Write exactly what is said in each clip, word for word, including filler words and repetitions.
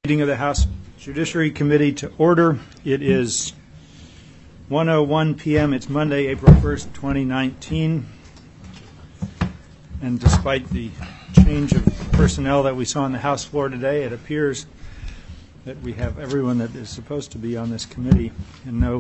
Meeting of the House Judiciary Committee to order. It is one oh one p m It's Monday, April first, twenty nineteen. And despite the change of personnel that we saw on the House floor today, it appears that we have everyone that is supposed to be on this committee and no,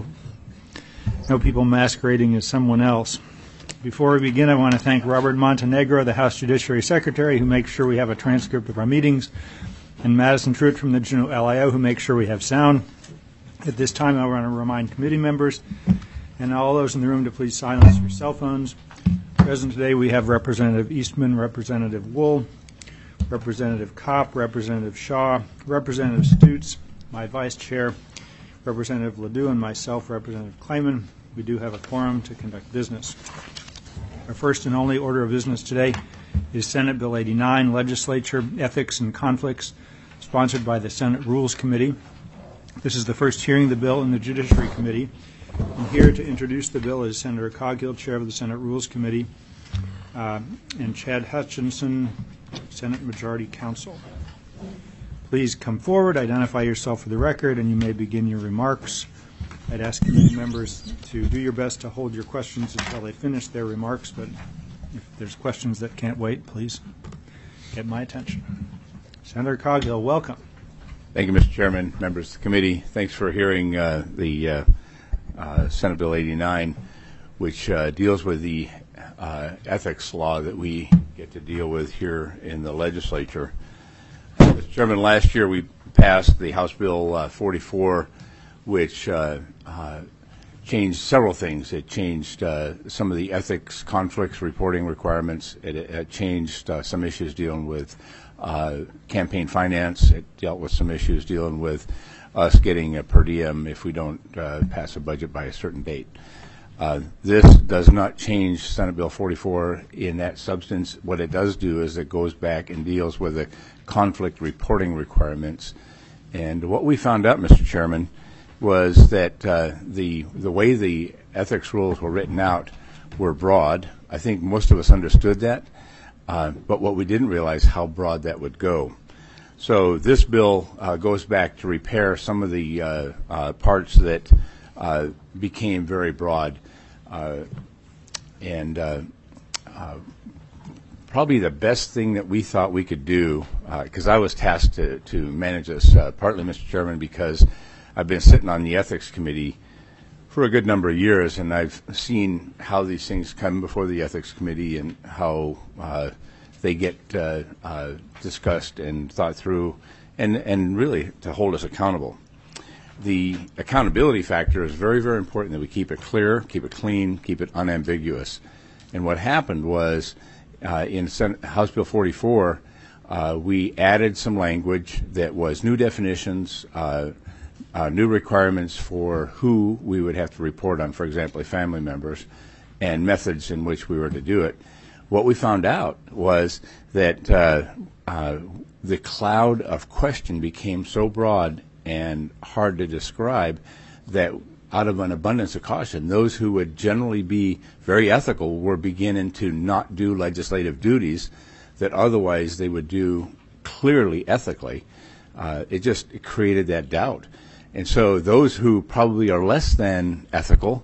no people masquerading as someone else. Before we begin, I want to thank Robert Montenegro, the House Judiciary Secretary, who makes sure we have a transcript of our meetings, and Madison Truitt from the Juneau L I O, who makes sure we have sound. At this time, I want to remind committee members and all those in the room to please silence your cell phones. Present today, we have Representative Eastman, Representative Wool, Representative Kopp, Representative Shaw, Representative Stutes, my Vice Chair, Representative Ledoux, and myself, Representative Kleiman. We do have a quorum to conduct business. Our first and only order of business today is Senate Bill eighty-nine, Legislature, Ethics and Conflicts, sponsored by the Senate Rules Committee. This is the first hearing of the bill in the Judiciary Committee. And here to introduce the bill is Senator Coghill, Chair of the Senate Rules Committee, uh, and Chad Hutchinson, Senate Majority Counsel. Please come forward, identify yourself for the record, and you may begin your remarks. I'd ask committee members to do your best to hold your questions until they finish their remarks, but if there's questions that can't wait, please get my attention. Senator Coghill, welcome. Thank you, Mister Chairman, members of the committee. Thanks for hearing uh, the uh, uh, Senate Bill eighty-nine, which uh, deals with the uh, ethics law that we get to deal with here in the legislature. Mister Chairman, last year we passed the House Bill uh, forty-four, which uh, uh, changed several things. It changed uh, some of the ethics conflicts reporting requirements. It, it changed uh, some issues dealing with uh, campaign finance. It dealt with some issues dealing with us getting a per diem if we don't uh, pass a budget by a certain date. Uh, this does not change Senate Bill forty-four in that substance. What it does do is it goes back and deals with the conflict reporting requirements. And what we found out, Mister Chairman, was that uh, the the way the ethics rules were written out were broad. I think most of us understood that, uh, but what we didn't realize how broad that would go. So this bill uh, goes back to repair some of the uh, uh, parts that uh, became very broad, uh, and uh, uh, probably the best thing that we thought we could do, because uh, I was tasked to, to manage this, uh, partly, Mister Chairman, because I've been sitting on the Ethics Committee for a good number of years, and I've seen how these things come before the Ethics Committee and how uh, they get uh, uh, discussed and thought through, and, and really to hold us accountable. The accountability factor is very, very important that we keep it clear, keep it clean, keep it unambiguous. And what happened was uh, in Senate, House Bill forty-four, uh, we added some language that was new definitions, uh, Uh, new requirements for who we would have to report on, for example, family members, and methods in which we were to do it. What we found out was that uh, uh, the cloud of question became so broad and hard to describe that out of an abundance of caution, those who would generally be very ethical were beginning to not do legislative duties that otherwise they would do clearly ethically. Uh, it just it created that doubt. And so those who probably are less than ethical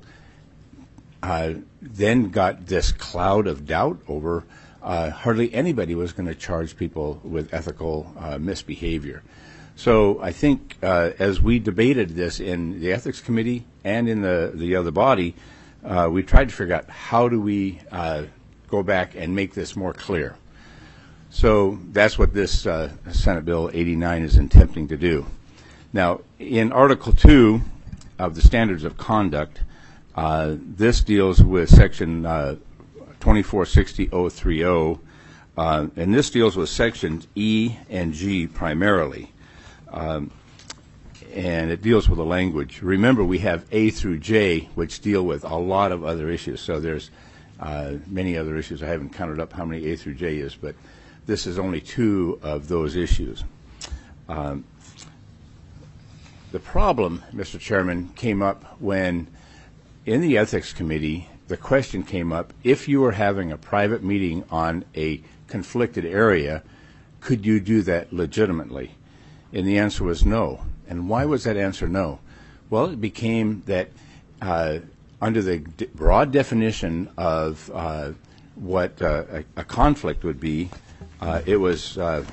uh, then got this cloud of doubt over uh, hardly anybody was going to charge people with ethical uh, misbehavior. So I think uh, as we debated this in the Ethics Committee and in the, the other body, uh, we tried to figure out how do we uh, go back and make this more clear. So that's what this uh, Senate Bill eighty-nine is attempting to do. Now, in Article two of the Standards of Conduct, uh, this deals with Section uh, twenty-four sixty oh three oh, uh, and this deals with Sections E and G primarily, um, and it deals with the language. Remember, we have A through J, which deal with a lot of other issues, so there's uh, many other issues. I haven't counted up how many A through J is, but this is only two of those issues. Um, The problem, Mister Chairman, came up when in the Ethics Committee the question came up, if you were having a private meeting on a conflicted area, could you do that legitimately? And the answer was no. And why was that answer no? Well, it became that uh, under the d- broad definition of uh, what uh, a, a conflict would be, uh, it was, uh,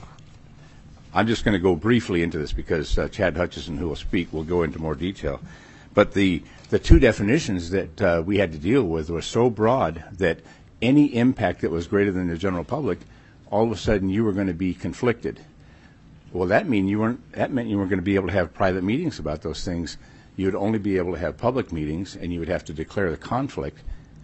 I'm just going to go briefly into this because uh, Chad Hutchison, who will speak, will go into more detail. But the, the two definitions that uh, we had to deal with were so broad that any impact that was greater than the general public, all of a sudden you were going to be conflicted. Well, that mean you weren't. That meant you weren't going to be able to have private meetings about those things. You would only be able to have public meetings, and you would have to declare the conflict.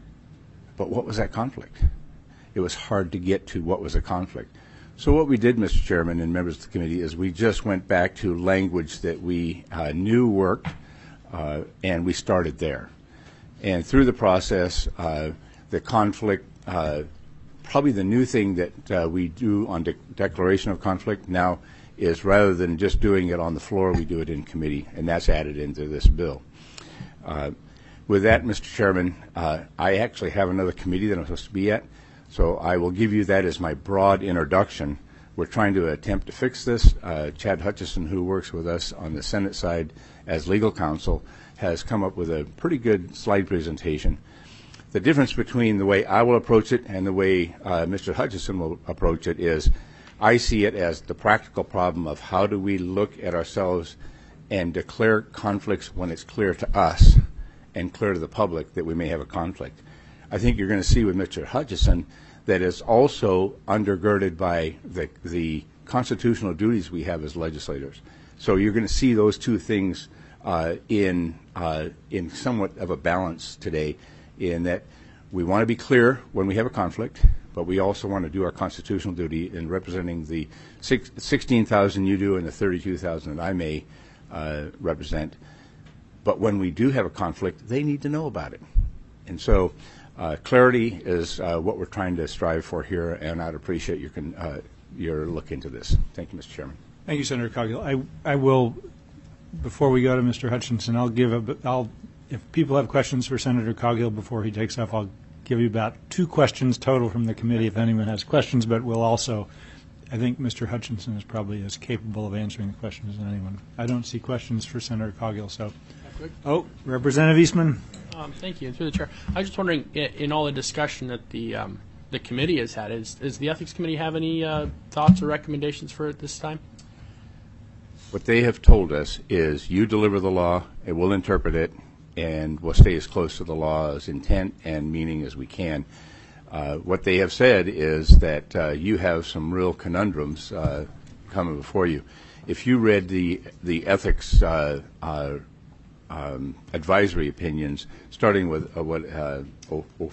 But what was that conflict? It was hard to get to what was a conflict. So what we did, Mister Chairman and members of the committee, is we just went back to language that we uh, knew worked, uh, and we started there. And through the process, uh, the conflict. Uh, probably the new thing that uh, we do on de- declaration of conflict now is rather than just doing it on the floor, we do it in committee, and that's added into this bill. Uh, with that, Mister Chairman, uh, I actually have another committee that I'm supposed to be at, so I will give you that as my broad introduction. We're trying to attempt to fix this. Uh, Chad Hutchison, who works with us on the Senate side as legal counsel, has come up with a pretty good slide presentation. The difference between the way I will approach it and the way uh, Mister Hutchison will approach it is I see it as the practical problem of how do we look at ourselves and declare conflicts when it's clear to us and clear to the public that we may have a conflict. I think you're going to see with Mister Hutchison that is also undergirded by the, the constitutional duties we have as legislators. So you're going to see those two things uh, in uh, in somewhat of a balance today, in that we want to be clear when we have a conflict, but we also want to do our constitutional duty in representing the six, sixteen thousand you do and the thirty-two thousand that I may uh, represent. But when we do have a conflict, they need to know about it. And so uh, clarity is uh, what we're trying to strive for here, and I'd appreciate your, con- uh, your look into this. Thank you, Mister Chairman. Thank you, Senator Coghill. I, I will, before we go to Mister Hutchinson, I'll give a, I'll, if people have questions for Senator Coghill before he takes off, I'll give you about two questions total from the committee if anyone has questions, but we'll also, I think Mister Hutchinson is probably as capable of answering the questions as anyone. I don't see questions for Senator Coghill, so. Oh, Representative Eastman. Um, thank you. Through the chair, I was just wondering, in, in all the discussion that the um, the committee has had, is, does the Ethics Committee have any uh, thoughts or recommendations for it this time? What they have told us is you deliver the law, and we'll interpret it, and we'll stay as close to the law's intent and meaning as we can. Uh, what they have said is that uh, you have some real conundrums uh, coming before you. If you read the the ethics uh, uh, um, advisory opinions, starting with uh, what uh, oh, oh,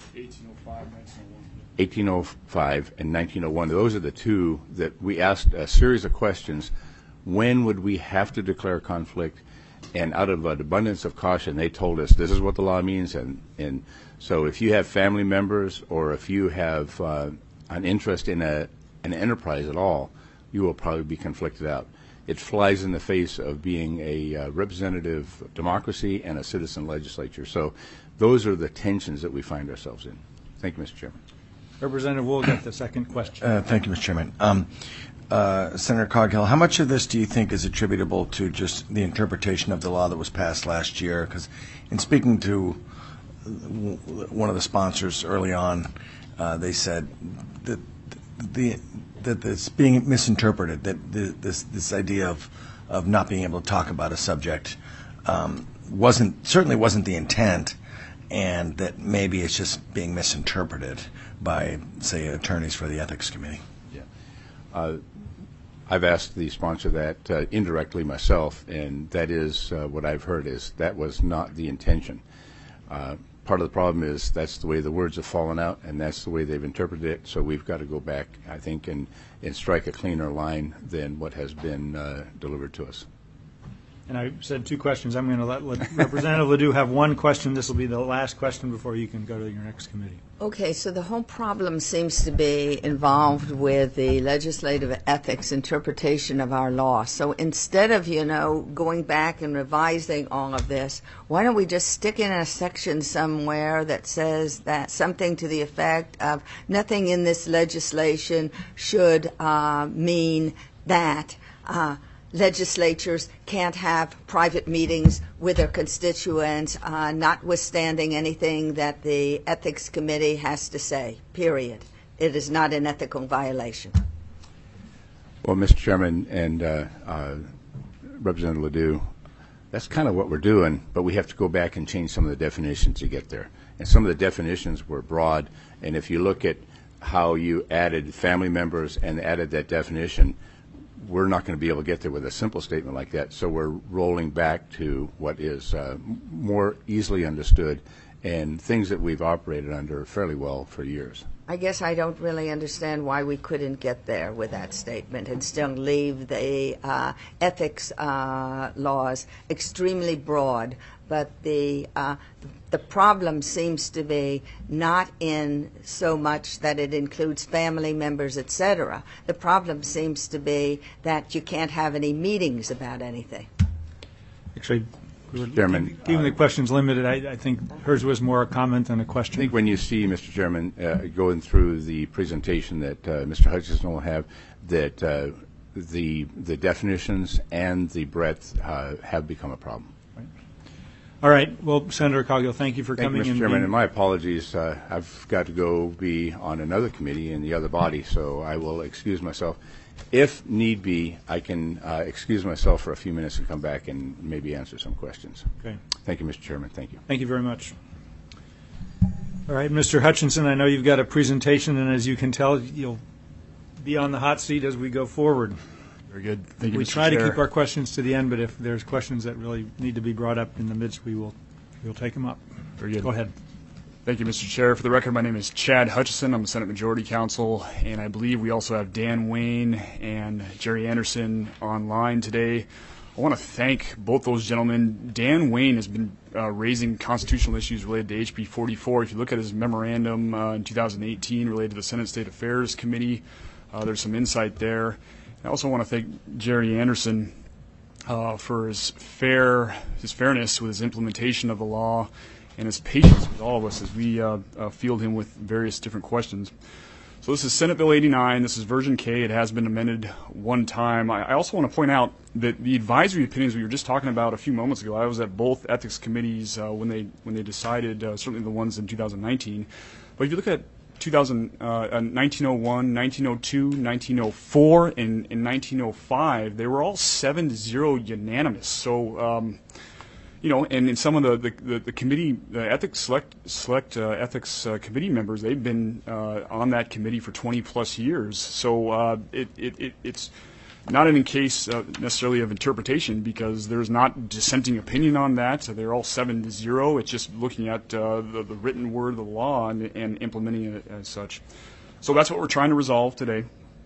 eighteen oh five and nineteen oh one, those are the two that we asked a series of questions. When would we have to declare conflict? And out of an abundance of caution, they told us this is what the law means. And, and so if you have family members or if you have uh, an interest in a, an enterprise at all, you will probably be conflicted out. It flies in the face of being a uh, representative democracy and a citizen legislature. So those are the tensions that we find ourselves in. Thank you, Mister Chairman. Representative Wool got the second question. Uh, thank you, Mister Chairman. Um, Uh, Senator Coghill, how much of this do you think is attributable to just the interpretation of the law that was passed last year? Because in speaking to one of the sponsors early on, uh, they said that the that it's being misinterpreted, that the, this this idea of of not being able to talk about a subject um, wasn't certainly wasn't the intent, and that maybe it's just being misinterpreted by, say, attorneys for the Ethics Committee. Yeah. Uh, I've asked the sponsor that uh, indirectly myself, and that is uh, what I've heard is that was not the intention. Uh, part of the problem is that's the way the words have fallen out, and that's the way they've interpreted it, so we've got to go back, I think, and, and strike a cleaner line than what has been uh, delivered to us. And I said two questions. I'm going to let, let Representative Ledoux have one question. This will be the last question before you can go to your next committee. Okay, so the whole problem seems to be involved with the legislative ethics interpretation of our law. So instead of, you know, going back and revising all of this, why don't we just stick in a section somewhere that says that something to the effect of nothing in this legislation should uh, mean that uh, legislatures can't have private meetings with their constituents, uh, notwithstanding anything that the Ethics Committee has to say, period. It is not an ethical violation. Well, Mister Chairman and uh, uh, Representative Ledoux, that's kind of what we're doing, but we have to go back and change some of the definitions to get there. And some of the definitions were broad, and if you look at how you added family members and added that definition, we're not going to be able to get there with a simple statement like that. So we're rolling back to what is uh, more easily understood and things that we've operated under fairly well for years. I guess I don't really understand why we couldn't get there with that statement and still leave the uh, ethics uh, laws extremely broad. But the uh, the problem seems to be not in so much that it includes family members, et cetera. The problem seems to be that you can't have any meetings about anything. Actually, we were Chairman, keeping the uh, questions limited. I, I think hers was more a comment than a question. I think when you see, Mister Chairman, uh, going through the presentation that uh, Mister Hutchinson will have, that uh, the the definitions and the breadth uh, have become a problem. All right. Well, Senator Coghill, thank you for Thank coming you, Mister in. Chairman, and my apologies. Uh, I've got to go be on another committee in the other body, so I will excuse myself. If need be, I can uh, excuse myself for a few minutes and come back and maybe answer some questions. Okay. Thank you, Mister Chairman. Thank you. Thank you very much. All right, Mister Hutchinson, I know you've got a presentation, and as you can tell, you'll be on the hot seat as we go forward. Very good. Thank you, We Mister try Chair. to keep our questions to the end, but if there's questions that really need to be brought up in the midst, we will we'll take them up. Very good. Go ahead. Thank you, Mister Chair. For the record, my name is Chad Hutchison. I'm the Senate Majority Counsel, and I believe we also have Dan Wayne and Jerry Anderson online today. I want to thank both those gentlemen. Dan Wayne has been uh, raising constitutional issues related to H B forty-four. If you look at his memorandum uh, in two thousand eighteen related to the Senate State Affairs Committee, uh, there's some insight there. I also want to thank Jerry Anderson uh, for his fair, his fairness with his implementation of the law and his patience with all of us as we uh, uh, field him with various different questions. So this is Senate Bill eighty-nine. This is version K. It has been amended one time. I, I also want to point out that the advisory opinions we were just talking about a few moments ago, I was at both ethics committees uh, when they when they decided, uh, certainly the ones in two thousand nineteen. But if you look at two thousand, uh, nineteen oh one, nineteen oh two, nineteen oh four, and, and nineteen oh five, they were all seven to zero unanimous. So, um, you know, and in some of the, the, the, the committee, the ethics select, select uh, ethics uh, committee members, they've been uh, on that committee for twenty plus years. So uh, it, it, it, it's not in case uh, necessarily of interpretation, because there's not dissenting opinion on that. So they're all seven to zero. It's just looking at uh, the, the written word of the law and, and implementing it as such. So that's what we're trying to resolve today.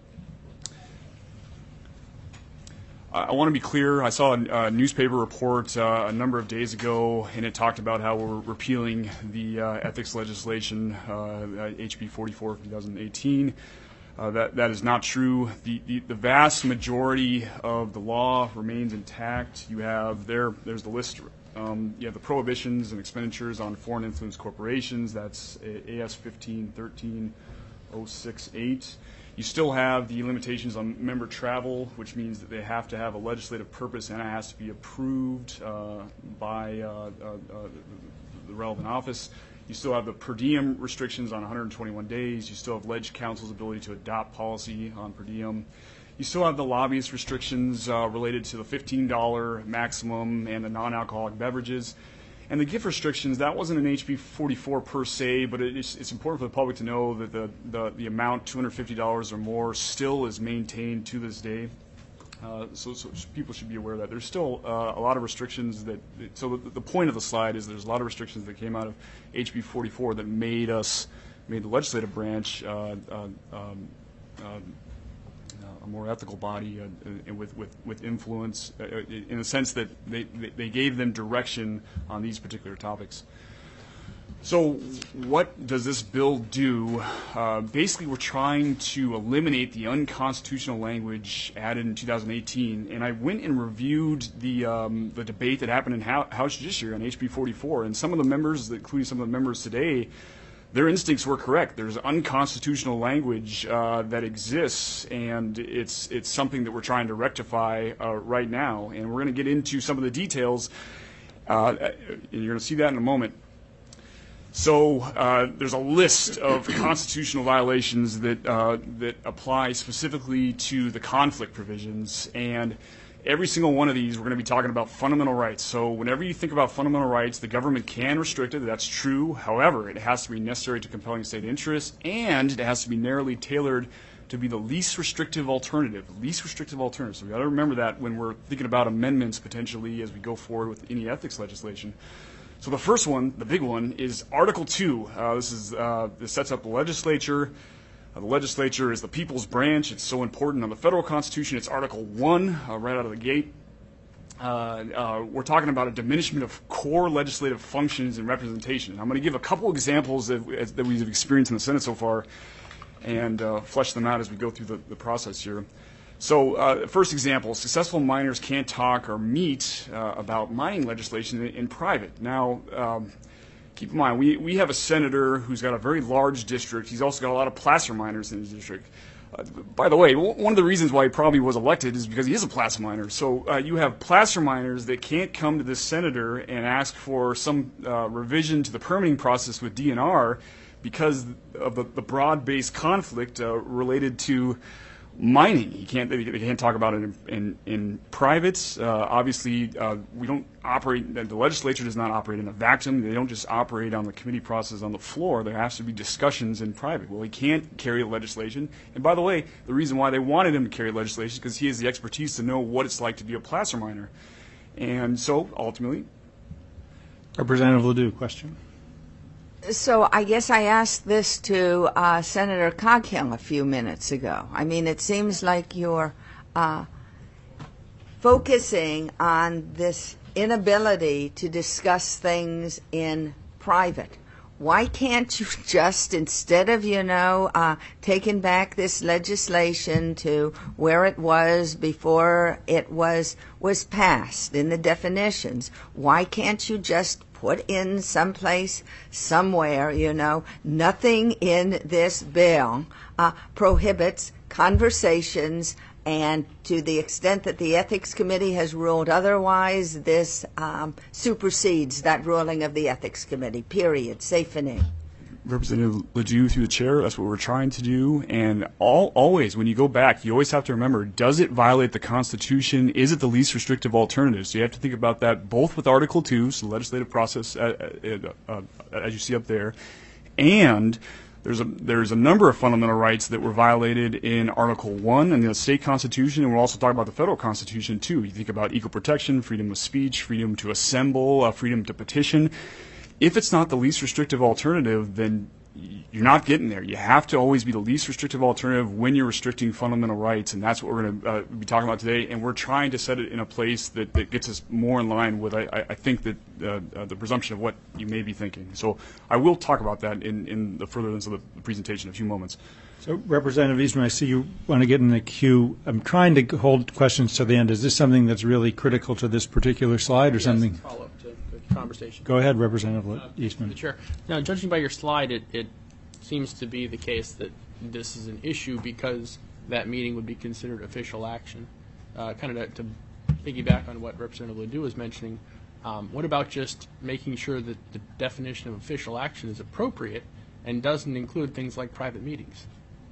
I want to be clear. I saw a, a newspaper report uh, a number of days ago, and it talked about how we're repealing the uh, ethics legislation, uh, H B forty-four of two thousand eighteen. Uh, that that is not true. The, the the vast majority of the law remains intact. You have there. There's the list. Um, you have the prohibitions and expenditures on foreign influence corporations. That's A S fifteen thirteen oh six eight. You still have the limitations on member travel, which means that they have to have a legislative purpose and it has to be approved uh, by uh, uh, uh, the relevant office. You still have the per diem restrictions on one hundred twenty-one days. You still have ledge counsel's ability to adopt policy on per diem. You still have the lobbyist restrictions uh, related to the fifteen dollar maximum and the non-alcoholic beverages. And the gift restrictions, that wasn't an H B forty-four per se, but it's, it's important for the public to know that the, the, the amount, two hundred fifty dollars or more, still is maintained to this day. Uh, so, so people should be aware of that. There's still uh, a lot of restrictions that, so the, the point of the slide is there's a lot of restrictions that came out of H B forty-four that made us, made the legislative branch uh, uh, um, uh, a more ethical body uh, and with, with, with influence uh, in the sense that they, they gave them direction on these particular topics. So what does this bill do? Uh, basically, we're trying to eliminate the unconstitutional language added in two thousand eighteen. And I went and reviewed the um, the debate that happened in House Judiciary on H B forty-four. And some of the members, including some of the members today, their instincts were correct. There's unconstitutional language uh, that exists, and it's it's something that we're trying to rectify uh, right now. And we're going to get into some of the details. Uh, and you're going to see that in a moment. So uh, there's a list of constitutional violations that uh, that apply specifically to the conflict provisions, and every single one of these we're going to be talking about fundamental rights. So whenever you think about fundamental rights, the government can restrict it. That's true. However, it has to be necessary to compelling state interest, and it has to be narrowly tailored to be the least restrictive alternative. Least restrictive alternative. So we got to remember that when we're thinking about amendments potentially as we go forward with any ethics legislation. So the first one, the big one, is Article two. Uh, this is uh, this sets up the legislature. Uh, the legislature is the people's branch. It's so important on the federal Constitution. It's Article one, uh, right out of the gate. Uh, uh, we're talking about a diminishment of core legislative functions and representation. I'm going to give a couple examples that, that we've experienced in the Senate so far, and uh, flesh them out as we go through the, the process here. So, uh, first example, successful miners can't talk or meet uh, about mining legislation in, in private. Now, um, keep in mind, we, we have a senator who's got a very large district. He's also got a lot of placer miners in his district. Uh, by the way, w- one of the reasons why he probably was elected is because he is a placer miner. So uh, you have placer miners that can't come to this senator and ask for some uh, revision to the permitting process with D N R because of the, the broad-based conflict uh, related to mining. You can't, they can't talk about it in, in, in privates. Uh, obviously, uh, we don't operate, the legislature does not operate in a vacuum. They don't just operate on the committee process on the floor. There has to be discussions in private. Well, he can't carry legislation. And by the way, the reason why they wanted him to carry legislation is because he has the expertise to know what it's like to be a placer miner. And so, ultimately. Representative Ledoux, question. So I guess I asked this to uh, Senator Coghill a few minutes ago. I mean, it seems like you're uh, focusing on this inability to discuss things in private. Why can't you just, instead of, you know, uh, taking back this legislation to where it was before it was was passed in the definitions, why can't you just put in someplace, somewhere, you know, nothing in this bill uh, prohibits conversations, and to the extent that the Ethics Committee has ruled otherwise, this um, supersedes that ruling of the Ethics Committee, period, safe and in. Representative Ledoux, through the chair, that's what we're trying to do. And all, always, when you go back, you always have to remember, does it violate the Constitution? Is it the least restrictive alternative? So you have to think about that both with Article two, so the legislative process, uh, uh, uh, as you see up there, and there's a, there's a number of fundamental rights that were violated in Article one in the state constitution, and we're also talking about the federal constitution, too. You think about equal protection, freedom of speech, freedom to assemble, uh, freedom to petition. If it's not the least restrictive alternative, then you're not getting there. You have to always be the least restrictive alternative when you're restricting fundamental rights, and that's what we're going to uh, be talking about today. And we're trying to set it in a place that, that gets us more in line with, I, I think, that uh, uh, the presumption of what you may be thinking. So I will talk about that in, in the furtherance of the presentation in a few moments. So, Representative Eastman, I see you want to get in the queue. I'm trying to hold questions to the end. Is this something that's really critical to this particular slide, or yes, something? Follow up to the conversation. Go ahead, Representative Uh, Eastman. The chair. Now, judging by your slide, it, it seems to be the case that this is an issue because that meeting would be considered official action. Uh, kind of to, to piggyback on what Representative Ledoux was mentioning, um, what about just making sure that the definition of official action is appropriate and doesn't include things like private meetings?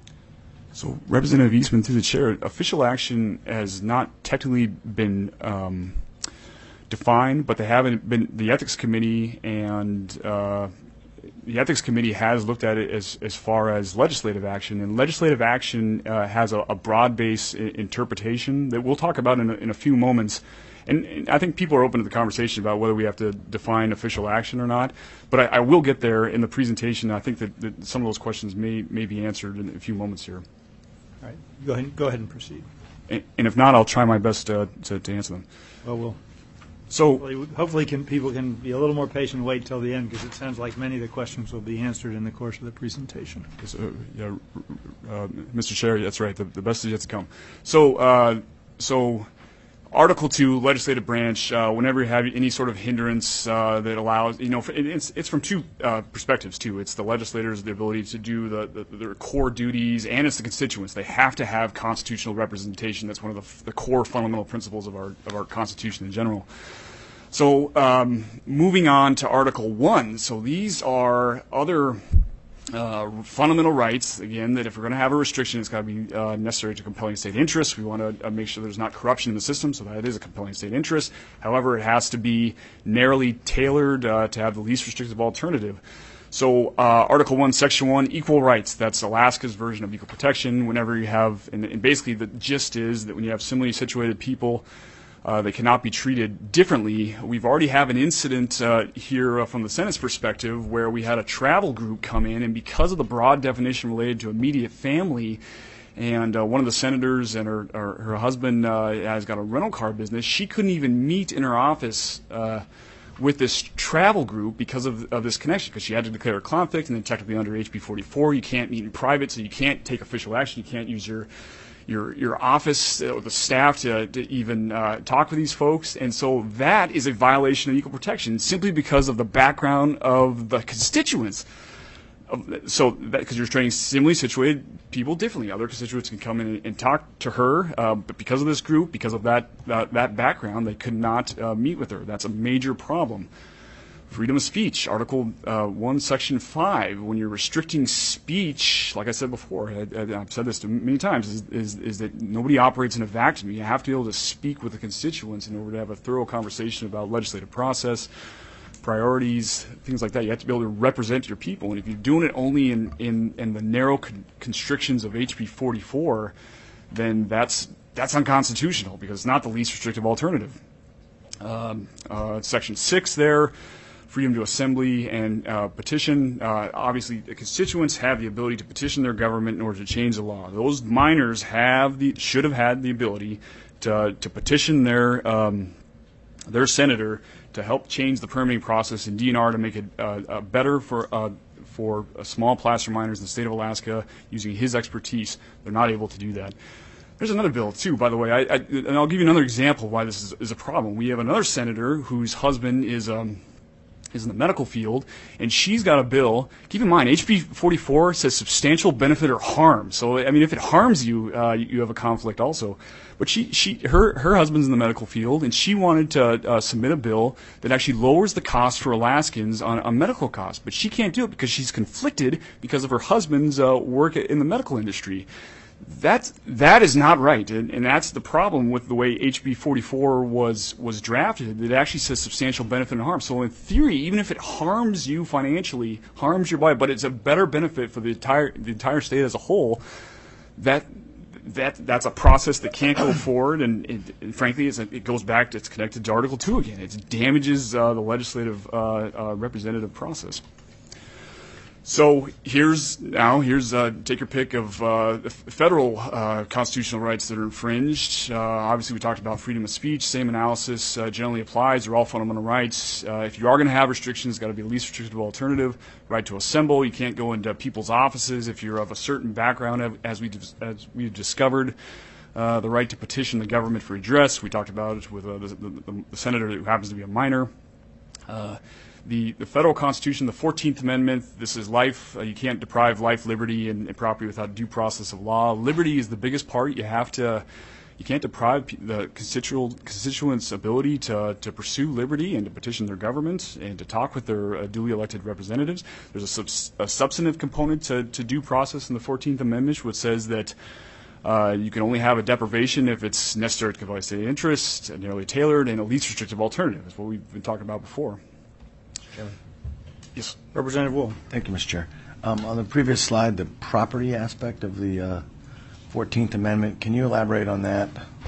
So, Representative Eastman, through the chair, official action has not technically been um, defined, but they haven't been. The Ethics Committee and uh, the Ethics Committee has looked at it as as far as legislative action, and legislative action uh, has a, a broad-based I- interpretation that we'll talk about in a, in a few moments. And, and I think people are open to the conversation about whether we have to define official action or not. But I, I will get there in the presentation. I think that, that some of those questions may may be answered in a few moments here. All right. Go ahead, go ahead and proceed. And, and if not, I'll try my best uh, to, to answer them. Well, we'll So, hopefully, hopefully can, people can be a little more patient and wait till the end, because it sounds like many of the questions will be answered in the course of the presentation. uh, yeah, uh, Mister Chair, that's right. The, the best is yet to come. So, uh, so Article two, legislative branch, uh, whenever you have any sort of hindrance uh, that allows, you know, it, it's, it's from two uh, perspectives, too. It's the legislators, the ability to do the, the, their core duties, and it's the constituents. They have to have constitutional representation. That's one of the, the core fundamental principles of our, of our Constitution in general. So um, moving on to Article one. So these are other Uh, fundamental rights, again, that if we're going to have a restriction, it's got to be uh, necessary to compelling state interest. We want to uh, make sure there's not corruption in the system, so that it is a compelling state interest. However, it has to be narrowly tailored uh, to have the least restrictive alternative. So uh, Article one, Section one, equal rights. That's Alaska's version of equal protection. Whenever you have, and, and basically the gist is that when you have similarly situated people, Uh, they cannot be treated differently. We've already have an incident uh, here uh, from the Senate's perspective where we had a travel group come in, and because of the broad definition related to immediate family, and uh, one of the senators and her, her, her husband uh, has got a rental car business, she couldn't even meet in her office uh, with this travel group because of, of this connection, because she had to declare a conflict, and then technically under H B forty-four, you can't meet in private, so you can't take official action, you can't use your your your office or the staff to, to even uh, talk with these folks. And so that is a violation of equal protection simply because of the background of the constituents. So because you're treating similarly situated people differently. Other constituents can come in and, and talk to her, uh, but because of this group, because of that, uh, that background, they could not uh, meet with her. That's a major problem. Freedom of speech, Article uh, one, Section five, when you're restricting speech, like I said before, I, I, I've said this many times, is, is, is that nobody operates in a vacuum. You have to be able to speak with the constituents in order to have a thorough conversation about legislative process, priorities, things like that. You have to be able to represent your people. And if you're doing it only in, in, in the narrow con- constrictions of H B forty-four, then that's, that's unconstitutional because it's not the least restrictive alternative. Um, uh, Section six there, freedom to assembly and uh, petition. Uh, obviously, the constituents have the ability to petition their government in order to change the law. Those minors have the should have had the ability to to petition their um, their senator to help change the permitting process in D N R to make it uh, uh, better for uh, for uh, small placer miners in the state of Alaska using his expertise. They're not able to do that. There's another bill, too, by the way, I, I, and I'll give you another example of why this is, is a problem. We have another senator whose husband is um, is in the medical field, and she's got a bill. Keep in mind, H B forty-four says substantial benefit or harm. So, I mean, if it harms you, uh, you have a conflict also. But she, she, her, her husband's in the medical field, and she wanted to uh, submit a bill that actually lowers the cost for Alaskans on, on medical costs. But she can't do it because she's conflicted because of her husband's uh, work in the medical industry. That's, that is not right, and, and that's the problem with the way H B forty-four was was drafted. It actually says substantial benefit and harm. So in theory, even if it harms you financially, harms your body, but it's a better benefit for the entire the entire state as a whole, that that that's a process that can't go forward. And, it, and frankly, it's a, it goes back to, it's connected to Article two again. It damages uh, the legislative uh, uh, representative process. So here's now here's uh, take your pick of uh, the federal uh, constitutional rights that are infringed. Uh, obviously, we talked about freedom of speech. Same analysis uh, generally applies. They're all fundamental rights. Uh, if you are going to have restrictions, it's got to be the least restrictive alternative. Right to assemble. You can't go into people's offices if you're of a certain background, as we as we've discovered. Uh, the right to petition the government for redress. We talked about it with uh, the, the, the senator who happens to be a minor. Uh, The, the federal Constitution, the fourteenth Amendment, this is life. Uh, you can't deprive life, liberty, and, and property without due process of law. Liberty is the biggest part. You have to, you can't deprive the constituent, constituents' ability to, to pursue liberty and to petition their government and to talk with their uh, duly elected representatives. There's a, subs, a substantive component to, to due process in the fourteenth Amendment, which says that Uh, you can only have a deprivation if it's necessary to comply state interest, narrowly tailored, and a least restrictive alternative. That's what we've been talking about before. Chairman. Yes. Representative Wool. Thank you, Mister Chair. Um, on the previous slide, the property aspect of the uh, fourteenth Amendment, can you elaborate on that?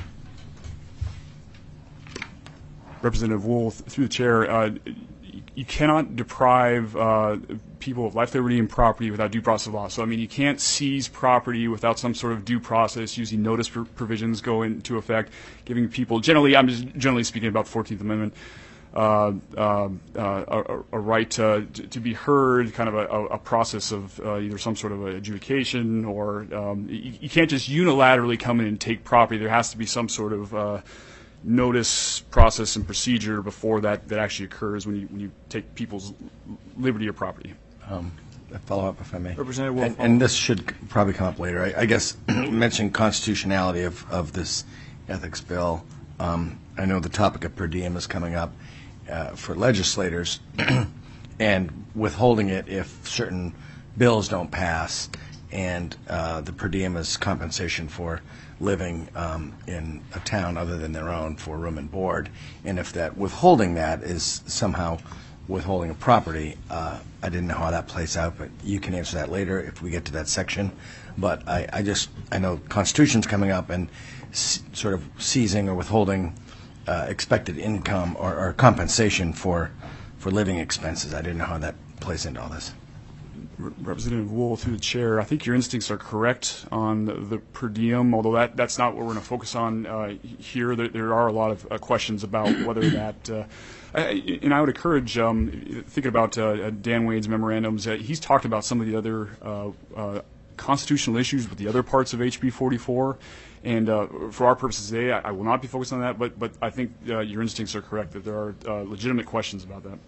Representative Wool, th- through the chair, uh, you cannot deprive uh, people of life, liberty, and property without due process of law. So, I mean, you can't seize property without some sort of due process, using notice pr- provisions go into effect, giving people, generally, I'm just generally speaking about the fourteenth Amendment, uh, uh, uh, a, a right to, to be heard, kind of a, a process of uh, either some sort of adjudication, or um, you, you can't just unilaterally come in and take property. There has to be some sort of uh, notice, process, and procedure before that, that actually occurs when you, when you take people's liberty or property. Um, a follow-up, if I may. Representative Wolf. And, and this should c- probably come up later. I, I guess mentioning constitutionality of, of this ethics bill. Um, I know the topic of per diem is coming up uh, for legislators, and withholding it if certain bills don't pass, and uh, the per diem is compensation for living um, in a town other than their own for room and board, and if that withholding that is somehow withholding of property, uh, I didn't know how that plays out, but you can answer that later if we get to that section. But I, I just, I know Constitution's coming up, and s- sort of seizing or withholding uh, expected income or, or compensation for for living expenses. I didn't know how that plays into all this. Representative Wool, through the chair, I think your instincts are correct on the, the per diem, although that, that's not what we're going to focus on uh, here. There, there are a lot of uh, questions about whether that, uh, I, and I would encourage, um, thinking about uh, Dan Wade's memorandums, uh, he's talked about some of the other uh, uh, constitutional issues with the other parts of H B forty-four, and uh, for our purposes today, I, I will not be focused on that, but, but I think uh, your instincts are correct, that there are uh, legitimate questions about that.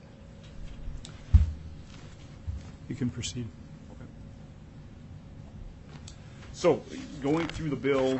You can proceed. So, going through the bill,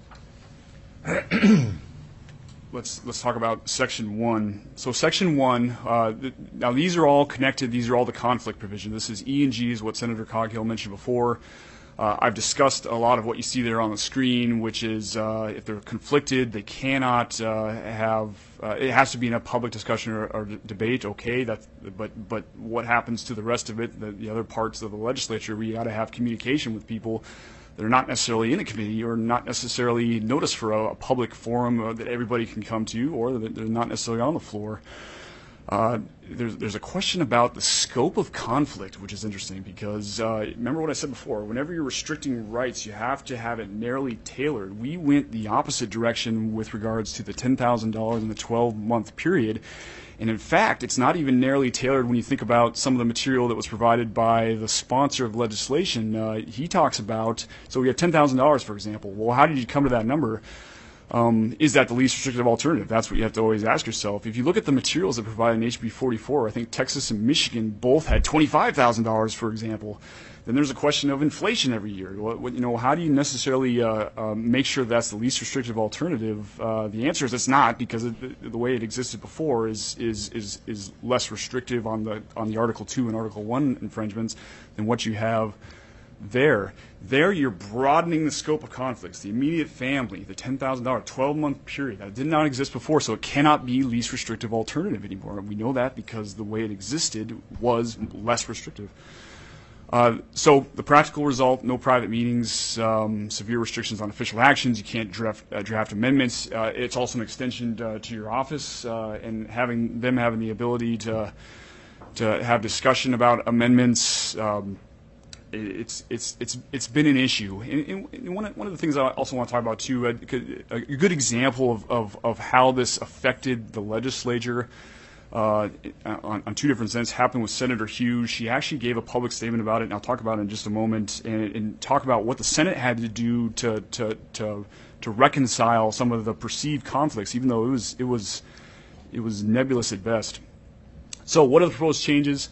let's let's talk about section one. So, section one. Uh, th- now, these are all connected. These are all the conflict provision. This is E and G, is what Senator Coghill mentioned before. Uh, I've discussed a lot of what you see there on the screen, which is uh, if they're conflicted, they cannot uh, have. Uh, it has to be in a public discussion or, or d- debate. Okay, that's but but what happens to the rest of it? The, the other parts of the legislature, we got to have communication with people that are not necessarily in a committee or not necessarily noticed for a, a public forum uh, that everybody can come to, or that they're not necessarily on the floor. Uh, there's, there's a question about the scope of conflict, which is interesting because uh, remember what I said before, whenever you're restricting rights, you have to have it narrowly tailored. We went the opposite direction with regards to the ten thousand dollars in the twelve-month period. And in fact, it's not even narrowly tailored when you think about some of the material that was provided by the sponsor of legislation. Uh, he talks about, so we have ten thousand dollars, for example. Well, how did you come to that number? Um, is that the least restrictive alternative? That's what you have to always ask yourself. If you look at the materials that provide in H B forty-four, I think Texas and Michigan both had twenty-five thousand dollars, for example. Then there's a question of inflation every year. What, what, you know, how do you necessarily uh, uh, make sure that's the least restrictive alternative? Uh, the answer is it's not, because it, the, the way it existed before is is is is less restrictive on the on the Article Two and Article One infringements than what you have there. There you're broadening the scope of conflicts. The immediate family, the ten thousand dollars, twelve-month period, that did not exist before, so it cannot be least restrictive alternative anymore. We know that because the way it existed was less restrictive. Uh, so the practical result, no private meetings, um, severe restrictions on official actions. You can't draft, uh, draft amendments. Uh, it's also an extension uh, to your office, uh, and having them having the ability to to have discussion about amendments. Um, It's it's it's it's been an issue, and, and one of, one of the things I also want to talk about too, uh, a good example of, of, of how this affected the legislature uh, on, on two different cents happened with Senator Hughes. She actually gave a public statement about it, and I'll talk about it in just a moment, and, and talk about what the Senate had to do to to to to reconcile some of the perceived conflicts, even though it was it was it was nebulous at best. So, what are the proposed changes?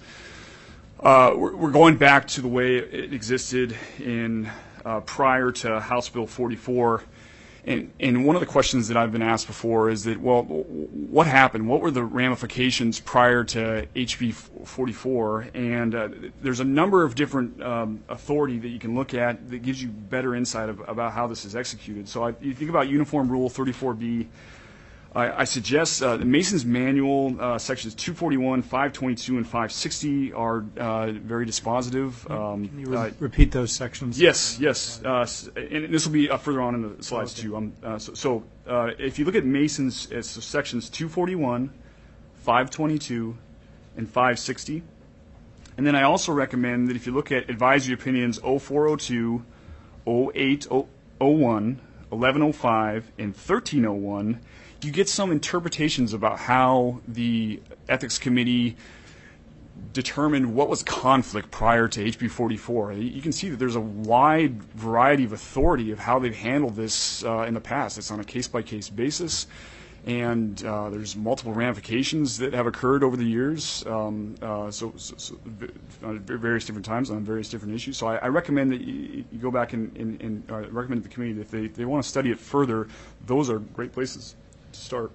Uh, we're, we're going back to the way it existed in uh, prior to House Bill forty-four, and and one of the questions that I've been asked before is that, well, what happened? What were the ramifications prior to H B forty-four? And uh, there's a number of different um, authority that you can look at that gives you better insight of, about how this is executed. So I, you think about Uniform Rule thirty-four B. I, I suggest uh, the Mason's Manual, uh, sections two forty-one, five twenty-two, and five sixty are uh, very dispositive. Um, Can you re- uh, repeat those sections? Yes, yes. Uh, and this will be uh, further on in the slides, okay. too. Um, uh, so so uh, if you look at Mason's, it's sections two forty-one, five twenty-two, and five sixty. And then I also recommend that if you look at advisory opinions oh four oh two, oh eight oh one, eleven oh five, and thirteen oh one, you get some interpretations about how the Ethics Committee determined what was conflict prior to H B forty-four. You can see that there's a wide variety of authority of how they've handled this uh, in the past. It's on a case-by-case basis, and uh, there's multiple ramifications that have occurred over the years, um, uh, so, so, so on various different times on various different issues. So I, I recommend that you, you go back and, and, and uh, recommend to the committee that if they, if they want to study it further, those are great places to start.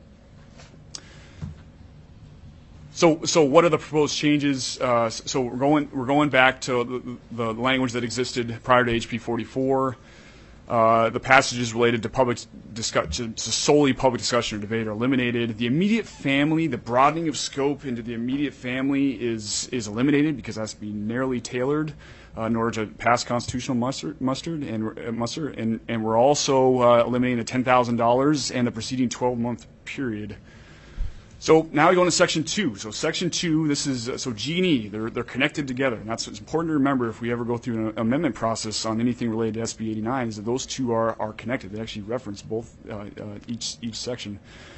So, so what are the proposed changes? Uh, so we're going we're going back to the, the language that existed prior to H B forty-four. Uh, the passages related to public discussion, to solely public discussion or debate, are eliminated. The immediate family, the broadening of scope into the immediate family, is is eliminated because it has to be narrowly tailored uh, in order to pass constitutional muster, mustard and uh, muster. And and we're also uh, eliminating the ten thousand dollars and the preceding twelve month period. So now we go into section two. So section two, this is, uh, so G and E, they're, they're connected together. And that's what's important to remember if we ever go through an amendment process on anything related to S B eighty-nine, is that those two are, are connected. They actually reference both, uh, uh, each, each section.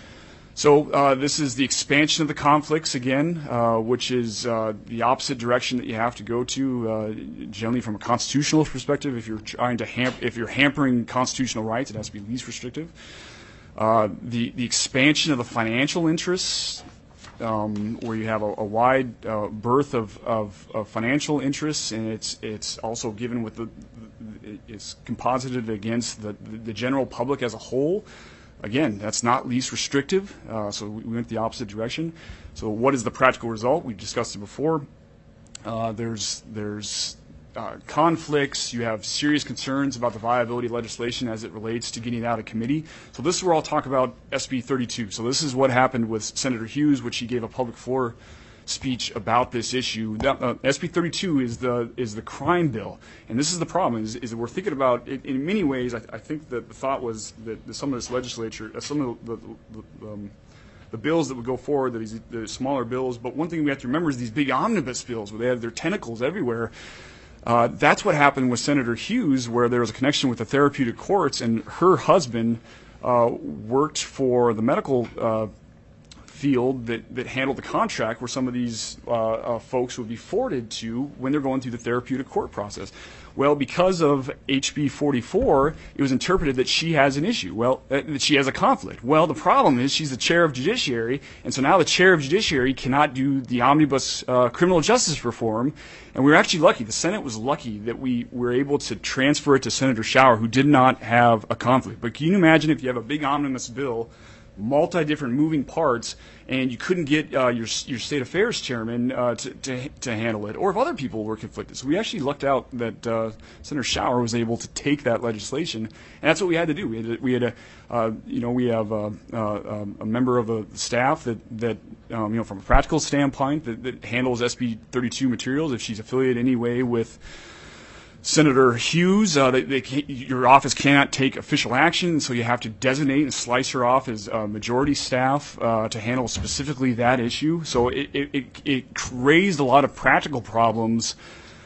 So uh, this is the expansion of the conflicts again, uh, which is uh, the opposite direction that you have to go to, uh, generally from a constitutional perspective. If you're trying to ham- if you're hampering constitutional rights, it has to be least restrictive. Uh, the, the expansion of the financial interests, um, where you have a, a wide uh, berth of, of, of financial interests, and it's it's also given with the, the it's composited against the, the general public as a whole. Again, that's not least restrictive, uh, so we went the opposite direction. So what is the practical result? We've discussed it before. Uh, there's there's Uh, conflicts, you have serious concerns about the viability of legislation as it relates to getting it out of committee. So this is where I'll talk about S B thirty-two. So this is what happened with Senator Hughes, which he gave a public floor speech about this issue. That, uh, S B thirty-two is the is the crime bill, and this is the problem: is, is that we're thinking about it, in many ways. I, I think that the thought was that some of this legislature, uh, some of the, the, the um, the bills that would go forward, that these the smaller bills. But one thing we have to remember is these big omnibus bills, where they have their tentacles everywhere. Uh, that's what happened with Senator Hughes, where there was a connection with the therapeutic courts, and her husband uh, worked for the medical uh, field that, that handled the contract where some of these uh, uh, folks would be forwarded to when they're going through the therapeutic court process. Well, because of H B forty-four, it was interpreted that she has an issue. Well, uh, that she has a conflict. Well, the problem is she's the chair of judiciary, and so now the chair of judiciary cannot do the omnibus uh, criminal justice reform. And we were actually lucky. The Senate was lucky that we were able to transfer it to Senator Schauer, who did not have a conflict. But can you imagine if you have a big omnibus bill, multi different moving parts, and you couldn't get uh, your your state affairs chairman uh, to, to to handle it, or if other people were conflicted? So we actually lucked out that uh, Senator Schauer was able to take that legislation, and that's what we had to do. We had to, we had to uh, you know, we have uh, uh, a member of the staff that that um, you know, from a practical standpoint, that, that handles S B thirty-two materials. If she's affiliated in any way with Senator Hughes, uh, they, they can't, your office cannot take official action, so you have to designate and slice her off as uh, majority staff uh, to handle specifically that issue. So it, it, it, it raised a lot of practical problems,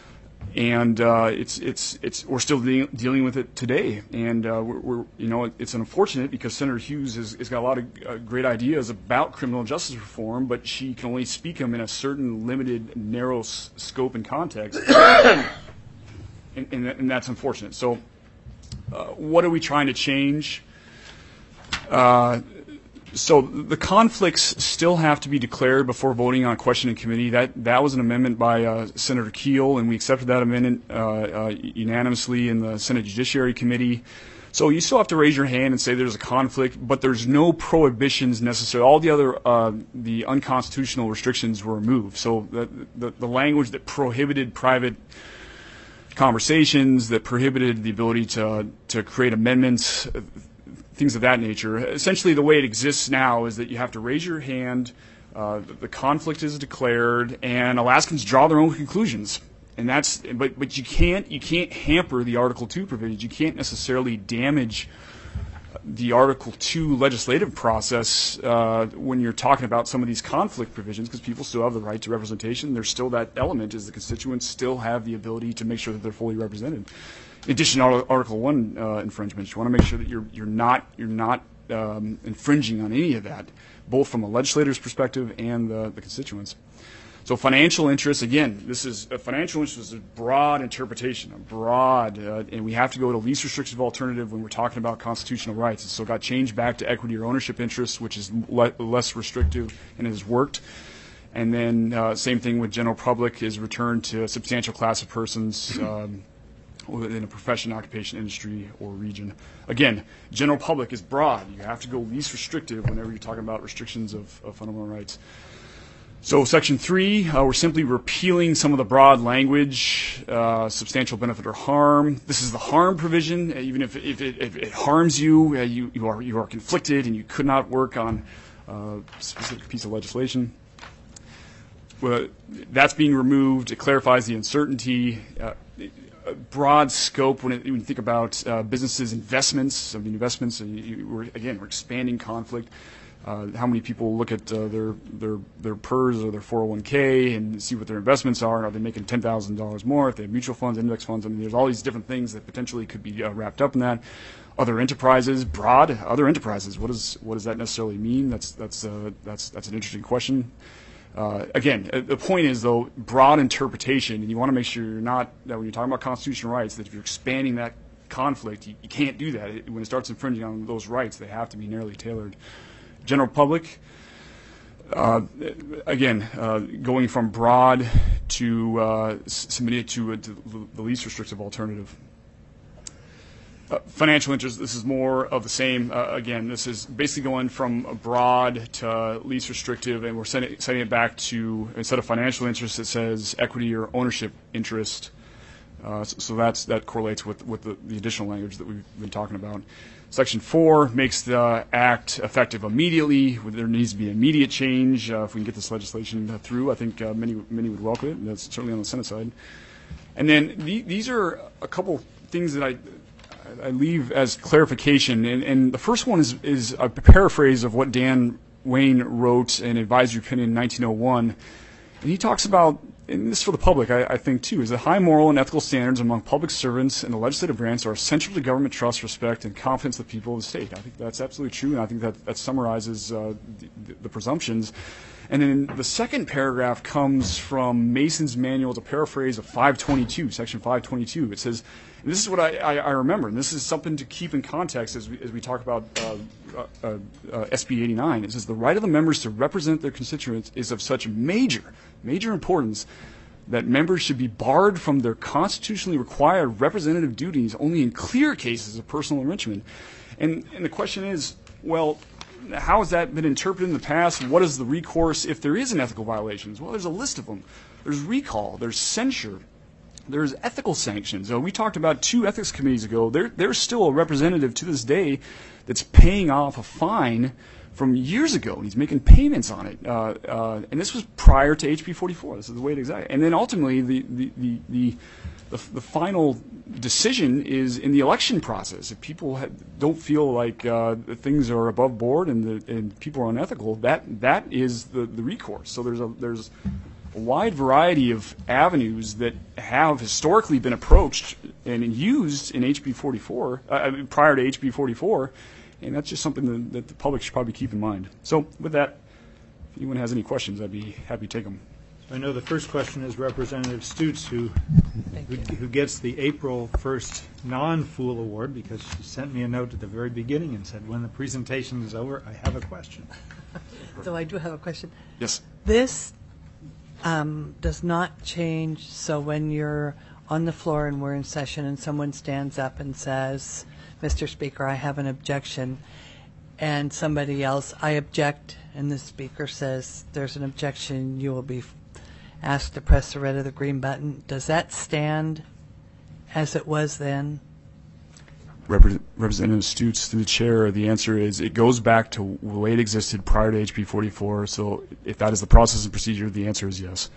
and uh, it's it's it's we're still de- dealing with it today. And uh, we're, we're you know it's unfortunate because Senator Hughes has, has got a lot of uh, great ideas about criminal justice reform, but she can only speak them in a certain limited, narrow s- scope and context. And, and, and that's unfortunate. So uh, what are we trying to change? Uh, so the conflicts still have to be declared before voting on a question in committee. That that was an amendment by uh, Senator Keel, and we accepted that amendment uh, uh, unanimously in the Senate Judiciary Committee. So you still have to raise your hand and say there's a conflict, but there's no prohibitions necessary. All the other uh, the unconstitutional restrictions were removed. So the, the, the language that prohibited private conversations, that prohibited the ability to to create amendments, things of that nature. Essentially, the way it exists now is that you have to raise your hand, uh, the, the conflict is declared, and Alaskans draw their own conclusions. And that's, but but you can't you can't hamper the Article Two provisions. You can't necessarily damage the Article Two legislative process uh, when you're talking about some of these conflict provisions, because people still have the right to representation. There's still that element, is the constituents still have the ability to make sure that they're fully represented. In addition to Article One uh, infringements, you want to make sure that you're you're not you're not um, infringing on any of that, both from a legislator's perspective and the, the constituents. So financial interest, again, this is a financial interest is a broad interpretation, a broad, uh, and we have to go to least restrictive alternative when we're talking about constitutional rights. And so it got changed back to equity or ownership interest, which is le- less restrictive and has worked. And then uh, same thing with general public is returned to a substantial class of persons um, within a profession, occupation, industry, or region. Again, general public is broad. You have to go least restrictive whenever you're talking about restrictions of, of fundamental rights. So section three, uh, we're simply repealing some of the broad language, uh, substantial benefit or harm. This is the harm provision. Uh, even if, if, it, if it harms you, uh, you, you, are, you are conflicted and you could not work on uh, a specific piece of legislation. Well, that's being removed. It clarifies the uncertainty. Uh, a broad scope when, it, when you think about uh, businesses' investments. I mean, investments, uh, you, we're, again, we're expanding conflict. Uh, how many people look at uh, their their their P E R S or their four oh one k and see what their investments are? Are they making ten thousand dollars more? If they have mutual funds, index funds, I mean, there's all these different things that potentially could be uh, wrapped up in that. Other enterprises, broad other enterprises. What does what does that necessarily mean? That's that's uh, that's that's an interesting question. Uh, again, uh, the point is though broad interpretation, and you want to make sure you're not that when you're talking about constitutional rights, that if you're expanding that conflict, you, you can't do that. It, when it starts infringing on those rights, they have to be narrowly tailored. General public, uh, again, uh, going from broad to uh, submitting it to, a, to the least restrictive alternative. Uh, financial interest, this is more of the same. Uh, again, this is basically going from broad to least restrictive, and we're setting, setting it back to, instead of financial interest, it says equity or ownership interest. Uh, so, so that's, that correlates with, with the, the additional language that we've been talking about. Section four makes the act effective immediately. There needs to be immediate change. Uh, if we can get this legislation uh, through, I think uh, many many would welcome it. That's certainly on the Senate side. And then the, these are a couple things that I I leave as clarification. And, and the first one is is a paraphrase of what Dan Wayne wrote in Advisory Opinion in nineteen oh one. And he talks about, and this is for the public, I, I think, too, is that high moral and ethical standards among public servants and the legislative branch are essential to government trust, respect, and confidence of the people of the state. I think that's absolutely true, and I think that, that summarizes uh, the, the presumptions. And then the second paragraph comes from Mason's manual. It's a paraphrase of five twenty-two, section five twenty-two. It says, and this is what I, I, I remember, and this is something to keep in context as we, as we talk about uh, uh, uh, S B eighty-nine. It says, the right of the members to represent their constituents is of such major, major importance that members should be barred from their constitutionally required representative duties only in clear cases of personal enrichment. And, and the question is, well, how has that been interpreted in the past? What is the recourse if there is an ethical violation? Well, there's a list of them. There's recall. There's censure. There's ethical sanctions. Uh, we talked about two ethics committees ago. There, there's still a representative to this day that's paying off a fine from years ago, and he's making payments on it. Uh, uh, and this was prior to H B forty-four. This is the way it exactly. And then ultimately, the the the the, the, the final decision is in the election process. If people ha- don't feel like uh, things are above board and the, and people are unethical, that that is the, the recourse. So there's a there's a wide variety of avenues that have historically been approached and used in H B forty-four uh, prior to H B forty-four. And that's just something that, that the public should probably keep in mind. So with that, if anyone has any questions, I'd be happy to take them. I know the first question is Representative Stutes, who, who who gets the April first non-fool award, because she sent me a note at the very beginning and said, when the presentation is over, I have a question. So I do have a question. Yes. This um, does not change, so when you're on the floor and we're in session and someone stands up and says, Mister Speaker, I have an objection, and somebody else, I object, and the Speaker says there's an objection, you will be asked to press the red or the green button. Does that stand as it was then? Repre- Representative Stutes, through the chair, the answer is it goes back to the way it existed prior to H B forty-four. So if that is the process and procedure, the answer is yes.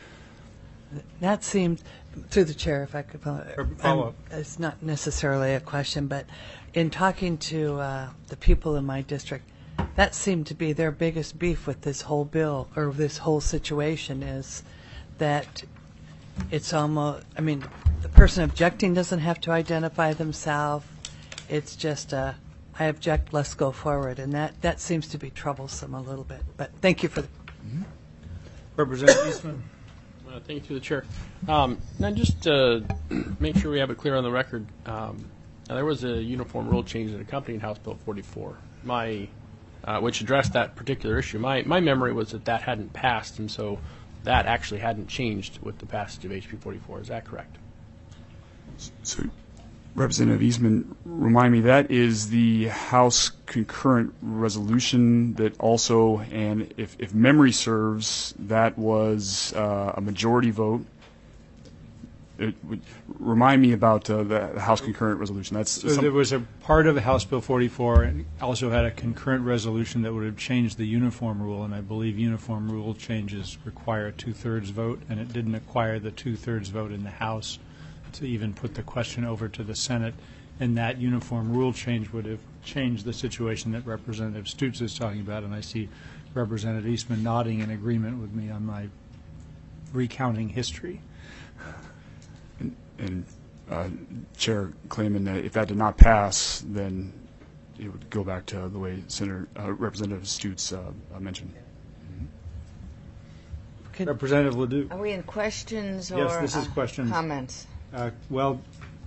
That seems, through the chair, if I could follow, follow up. Um, it's not necessarily a question, but in talking to uh, the people in my district, that seemed to be their biggest beef with this whole bill, or this whole situation, is that it's almost, I mean, the person objecting doesn't have to identify themselves. It's just a, I object, let's go forward. And that, that seems to be troublesome a little bit. But thank you for the... Mm-hmm. Representative Eastman. Uh, thank you through the chair. Um, now, just to make sure we have it clear on the record, um, now there was a uniform rule change that accompanied House Bill forty-four, my, uh, which addressed that particular issue. My my memory was that that hadn't passed, and so that actually hadn't changed with the passage of H B forty-four. Is that correct? So, Representative Eastman, remind me, that is the House concurrent resolution that also, and if, if memory serves, that was uh, a majority vote. It would remind me about uh, the House concurrent resolution. That's So some- there was a part of House Bill forty-four and also had a concurrent resolution that would have changed the uniform rule, and I believe uniform rule changes require a two-thirds vote, and it didn't acquire the two-thirds vote in the House to even put the question over to the Senate, and that uniform rule change would have changed the situation that Representative Stutes is talking about, and I see Representative Eastman nodding in agreement with me on my recounting history. And, and uh, Chair Clayman, uh, if that did not pass, then it would go back to the way Senator uh, Representative Stutes uh, uh, mentioned. Can- Representative Ledoux. Are we in questions or Yes, this is uh, questions. comments? Uh, Well,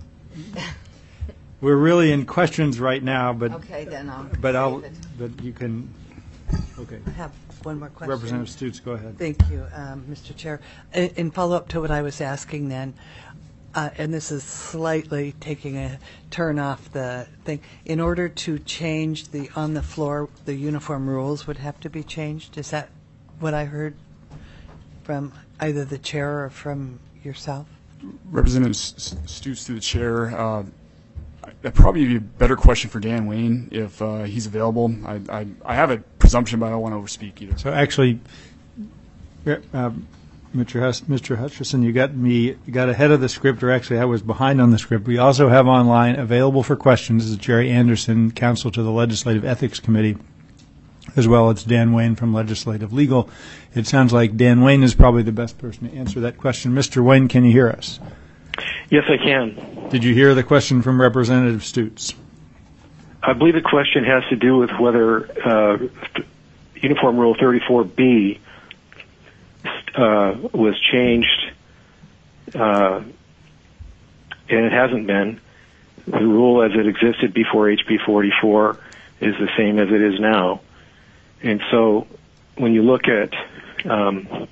we're really in questions right now, but, Okay, then I'll but I'll, save it. but you can, okay. I have one more question. Representative Stutes, go ahead. Thank you, um, Mister Chair. In, in follow-up to what I was asking then, uh, and this is slightly taking a turn off the thing, in order to change the, on the floor, the uniform rules would have to be changed? Is that what I heard from either the chair or from yourself? Representative S- Stutes, through the chair, uh, that'd probably be a better question for Dan Wayne if uh, he's available. I, I, I have a presumption, but I don't want to overspeak either. So actually, uh, Mister Hus- Mister Hutchison, you got me, you got ahead of the script, or actually I was behind on the script. We also have online, available for questions, is Jerry Anderson, counsel to the Legislative Ethics Committee, as well as Dan Wayne from Legislative Legal. It sounds like Dan Wayne is probably the best person to answer that question. Mister Wayne, can you hear us? Yes, I can. Did you hear the question from Representative Stutes? I believe the question has to do with whether uh, Uniform Rule thirty-four B uh, was changed, uh, and it hasn't been. The rule as it existed before H B forty-four is the same as it is now. And so when you look at um,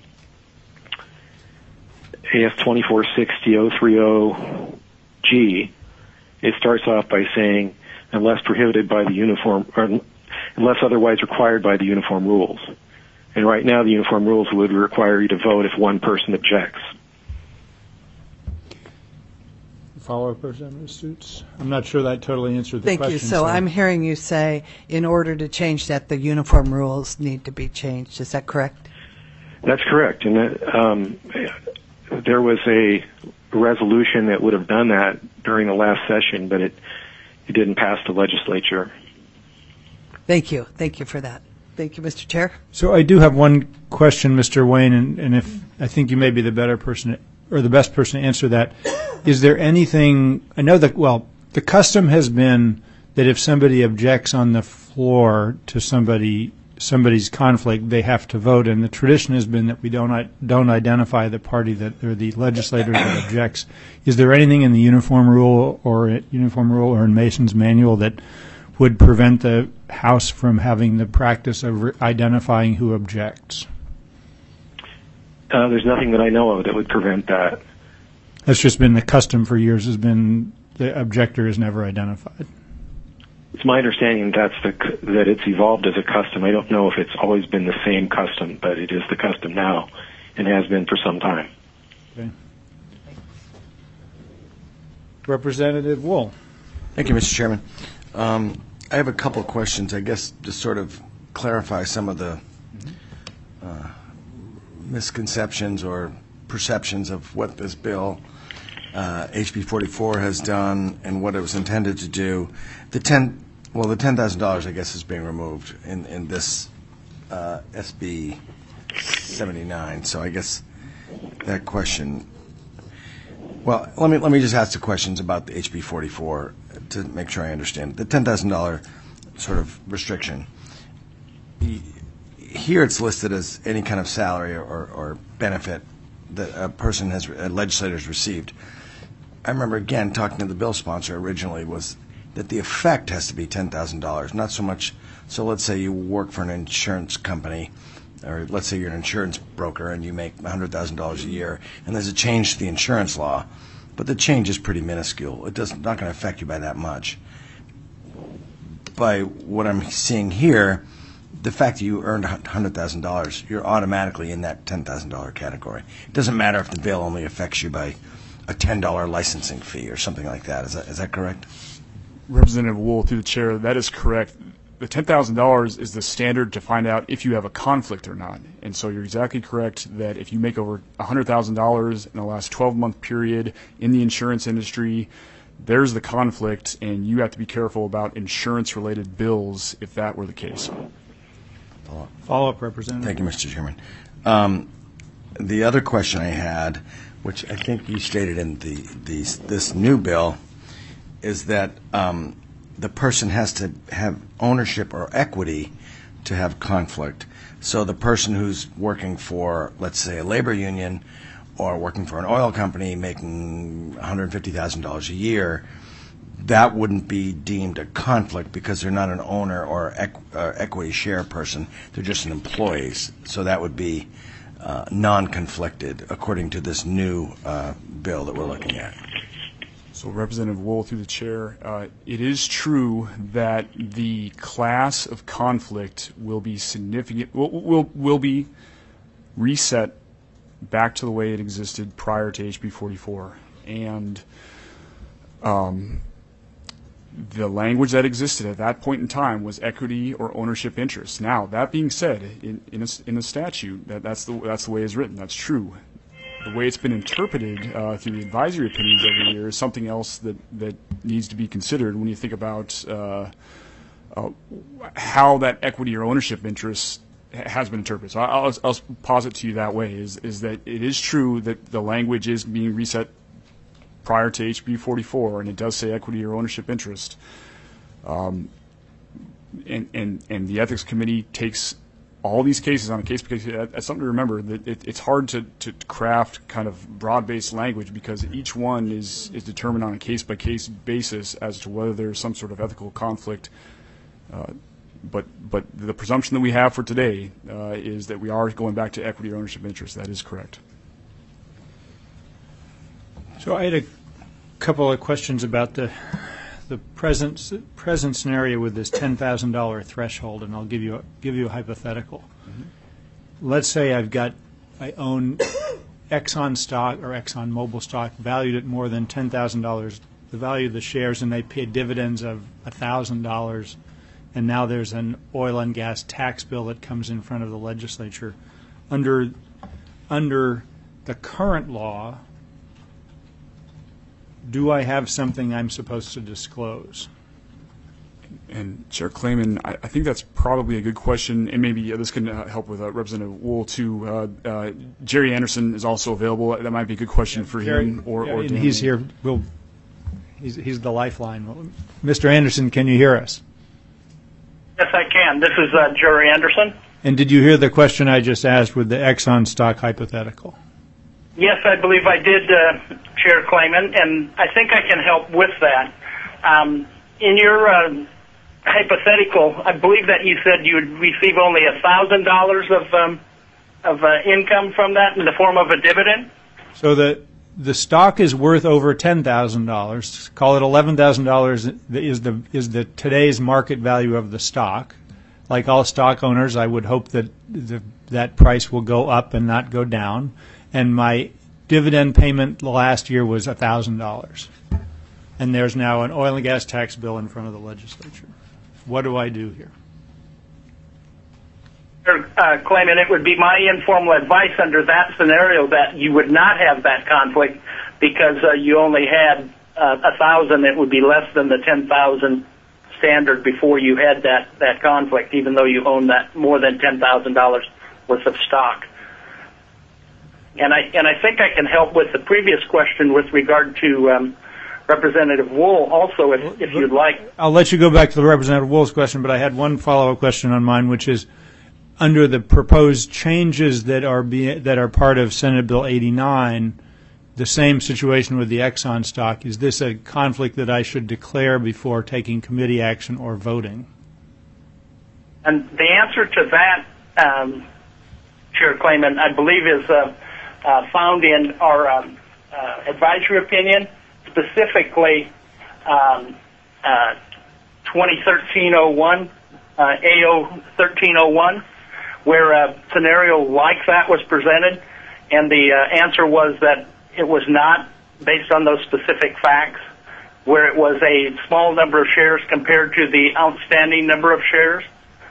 A S twenty-four sixty oh thirty G, it starts off by saying, unless prohibited by the uniform, or unless otherwise required by the uniform rules. And right now the uniform rules would require you to vote if one person objects. Follow-up, Representative Stutes? I'm not sure that totally answered the Thank question. you. So I'm hearing you say, in order to change that, the uniform rules need to be changed. Is that correct? That's correct. And that, um, there was a resolution that would have done that during the last session, but it, it didn't pass the legislature. Thank you. Thank you for that. Thank you, Mister Chair. So I do have one question, Mister Wayne, and, and if I think you may be the better person, or the best person to answer that. Is there anything, I know that, well, the custom has been that if somebody objects on the floor to somebody, somebody's conflict, they have to vote, and the tradition has been that we don't don't identify the party that, or the legislator that objects. Is there anything in the uniform rule or uniform rule or in Mason's manual that would prevent the House from having the practice of re- identifying who objects? Uh, there's nothing that I know of that would prevent that. That's just been the custom for years, has been the objector is never identified. It's my understanding that's the, that it's evolved as a custom. I don't know if it's always been the same custom, but it is the custom now and has been for some time. Okay. Representative Wool. Thank you, Mister Chairman. Um, I have a couple of questions, I guess, to sort of clarify some of the uh, misconceptions or perceptions of what this bill, uh, H B forty-four, has done and what it was intended to do. The ten, well, the ten thousand dollars, I guess, is being removed in in this uh, S B seventy-nine. So I guess that question. Well, let me let me just ask the questions about the H B forty-four to make sure I understand. The ten thousand dollars sort of restriction. Here it's listed as any kind of salary or, or benefit that a person has, a legislator has received. I remember, again, talking to the bill sponsor originally, was that the effect has to be ten thousand dollars, not so much. So let's say you work for an insurance company, or let's say you're an insurance broker and you make one hundred thousand dollars a year, and there's a change to the insurance law, but the change is pretty minuscule. It does not going to affect you by that much. By what I'm seeing here, the fact that you earned one hundred thousand dollars, you're automatically in that ten thousand dollars category. It doesn't matter if the bill only affects you by a ten dollars licensing fee or something like that. Is that, is that correct? Representative Wool, through the chair, that is correct. The ten thousand dollars is the standard to find out if you have a conflict or not. And so you're exactly correct that if you make over one hundred thousand dollars in the last twelve-month period in the insurance industry, there's the conflict, and you have to be careful about insurance-related bills if that were the case. Follow-up, Follow-up, Representative. Thank you, Mister Chairman. Um, the other question I had, which I think you stated in the, the this new bill, is that um, the person has to have ownership or equity to have conflict. So the person who's working for, let's say, a labor union or working for an oil company making one hundred fifty thousand dollars a year, that wouldn't be deemed a conflict because they're not an owner or equ- uh, equity share person. They're just an employee. So that would be uh, non-conflicted according to this new uh, bill that we're looking at. So, Representative Wool, through the chair, uh, it is true that the class of conflict will be significant, will, will, will be reset back to the way it existed prior to H B forty-four. And um, the language that existed at that point in time was equity or ownership interest. Now, that being said, in, in, a, in the statute, that, that's, the, that's the way it's written. That's true. The way it's been interpreted uh, through the advisory opinions over the years is something else that, that needs to be considered when you think about uh, uh, how that equity or ownership interest has been interpreted. So I'll, I'll posit to you that way, is, is that it is true that the language is being reset prior to H B forty-four, and it does say equity or ownership interest. Um, and, and, and the Ethics Committee takes all these cases on a case by case. That's something to remember, that it, it's hard to, to craft kind of broad-based language because each one is, is determined on a case by case basis as to whether there's some sort of ethical conflict. Uh, but but the presumption that we have for today uh, is that we are going back to equity or ownership interest. That is correct. So I had a couple of questions about the the present present scenario with this ten thousand dollars threshold, and I'll give you a, give you a hypothetical. Mm-hmm. Let's say I've got I own Exxon stock or Exxon Mobil stock valued at more than ten thousand dollars, the value of the shares, and they pay dividends of one thousand dollars, and now there's an oil and gas tax bill that comes in front of the legislature. Under under the current law, do I have something I'm supposed to disclose? And Chair Klayman, I, I think that's probably a good question, and maybe uh, this can uh, help with uh, Representative Wool too. Uh, uh, Jerry Anderson is also available. That might be a good question yeah, for Jerry, him. Or, yeah, or and Dan. he's here. We'll, he's, he's the lifeline. Mister Anderson, can you hear us? Yes, I can. This is uh, Jerry Anderson. And did you hear the question I just asked with the Exxon stock hypothetical? Yes, I believe I did, uh, Chair Klayman, and I think I can help with that. Um, in your uh, hypothetical, I believe that you said you would receive only one thousand dollars of um, of uh, income from that in the form of a dividend? So the the stock is worth over ten thousand dollars. Call it eleven thousand dollars is the is the today's market value of the stock. Like all stock owners, I would hope that the, that price will go up and not go down. And my dividend payment last year was one thousand dollars. And there's now an oil and gas tax bill in front of the legislature. What do I do here? Uh, Klayman, it would be my informal advice under that scenario that you would not have that conflict because uh, you only had uh, one thousand. It would be less than the ten thousand standard before you had that, that conflict, even though you own that more than ten thousand dollars worth of stock. And I and I think I can help with the previous question with regard to um, Representative Wool also, if, if you'd like. I'll let you go back to the Representative Wool's question, but I had one follow-up question on mine, which is, under the proposed changes that are be, that are part of Senate Bill eighty-nine, the same situation with the Exxon stock. Is this a conflict that I should declare before taking committee action or voting? And the answer to that, um, Chair Clayman, I believe is uh, uh, found in our um, uh, advisory opinion, specifically um, uh, twenty thirteen oh one, uh, A O thirteen oh one, where a scenario like that was presented, and the uh, answer was that it was not based on those specific facts, where it was a small number of shares compared to the outstanding number of shares.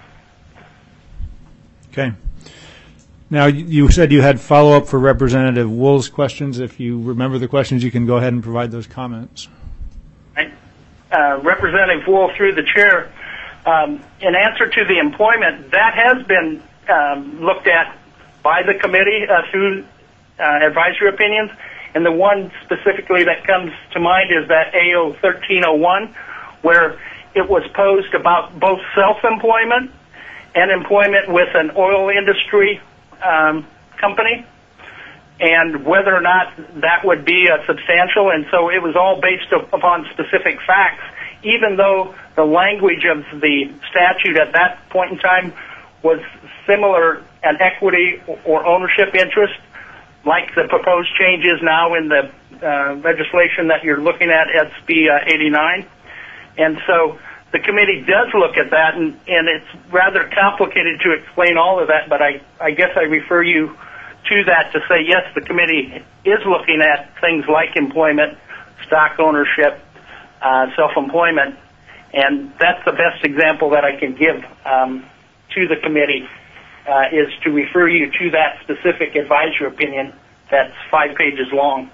Okay. Now, you said you had follow-up for Representative Wool's questions. If you remember the questions, you can go ahead and provide those comments. Right. Uh, Representative Wool, through the chair, um, in answer to the employment, that has been um, looked at by the committee uh, through uh, advisory opinions, and the one specifically that comes to mind is that A O thirteen oh one, where it was posed about both self-employment and employment with an oil industry um, company, and whether or not that would be uh, substantial. And so it was all based upon specific facts, even though the language of the statute at that point in time was similar, an equity or ownership interest, like the proposed changes now in the uh, legislation that you're looking at, S B uh, eighty-nine. And so the committee does look at that, and, and it's rather complicated to explain all of that, but I, I guess I refer you to that to say, yes, the committee is looking at things like employment, stock ownership, uh, self-employment, and that's the best example that I can give um, to the committee, uh, is to refer you to that specific advisory opinion that's five pages long.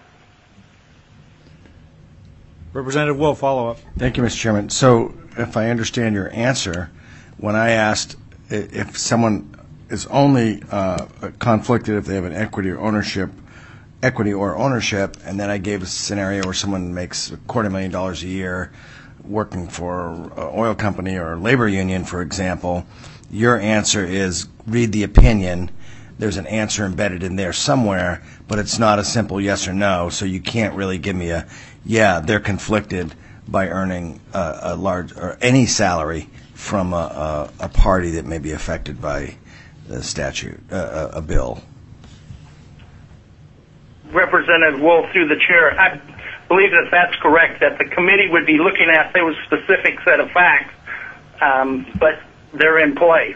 Representative Wool, follow-up. Thank you, Mister Chairman. So if I understand your answer, when I asked i- if someone is only uh, conflicted if they have an equity or ownership, equity or ownership, and then I gave a scenario where someone makes a quarter million dollars a year working for an oil company or a labor union, for example, your answer is read the opinion. There's an answer embedded in there somewhere, but it's not a simple yes or no, so you can't really give me a, yeah, they're conflicted by earning a, a large, or any salary from a, a, a party that may be affected by the statute, uh, a, a bill. Representative Wool, through the chair, I believe that that's correct, that the committee would be looking at those specific set of facts, um, but they're in play.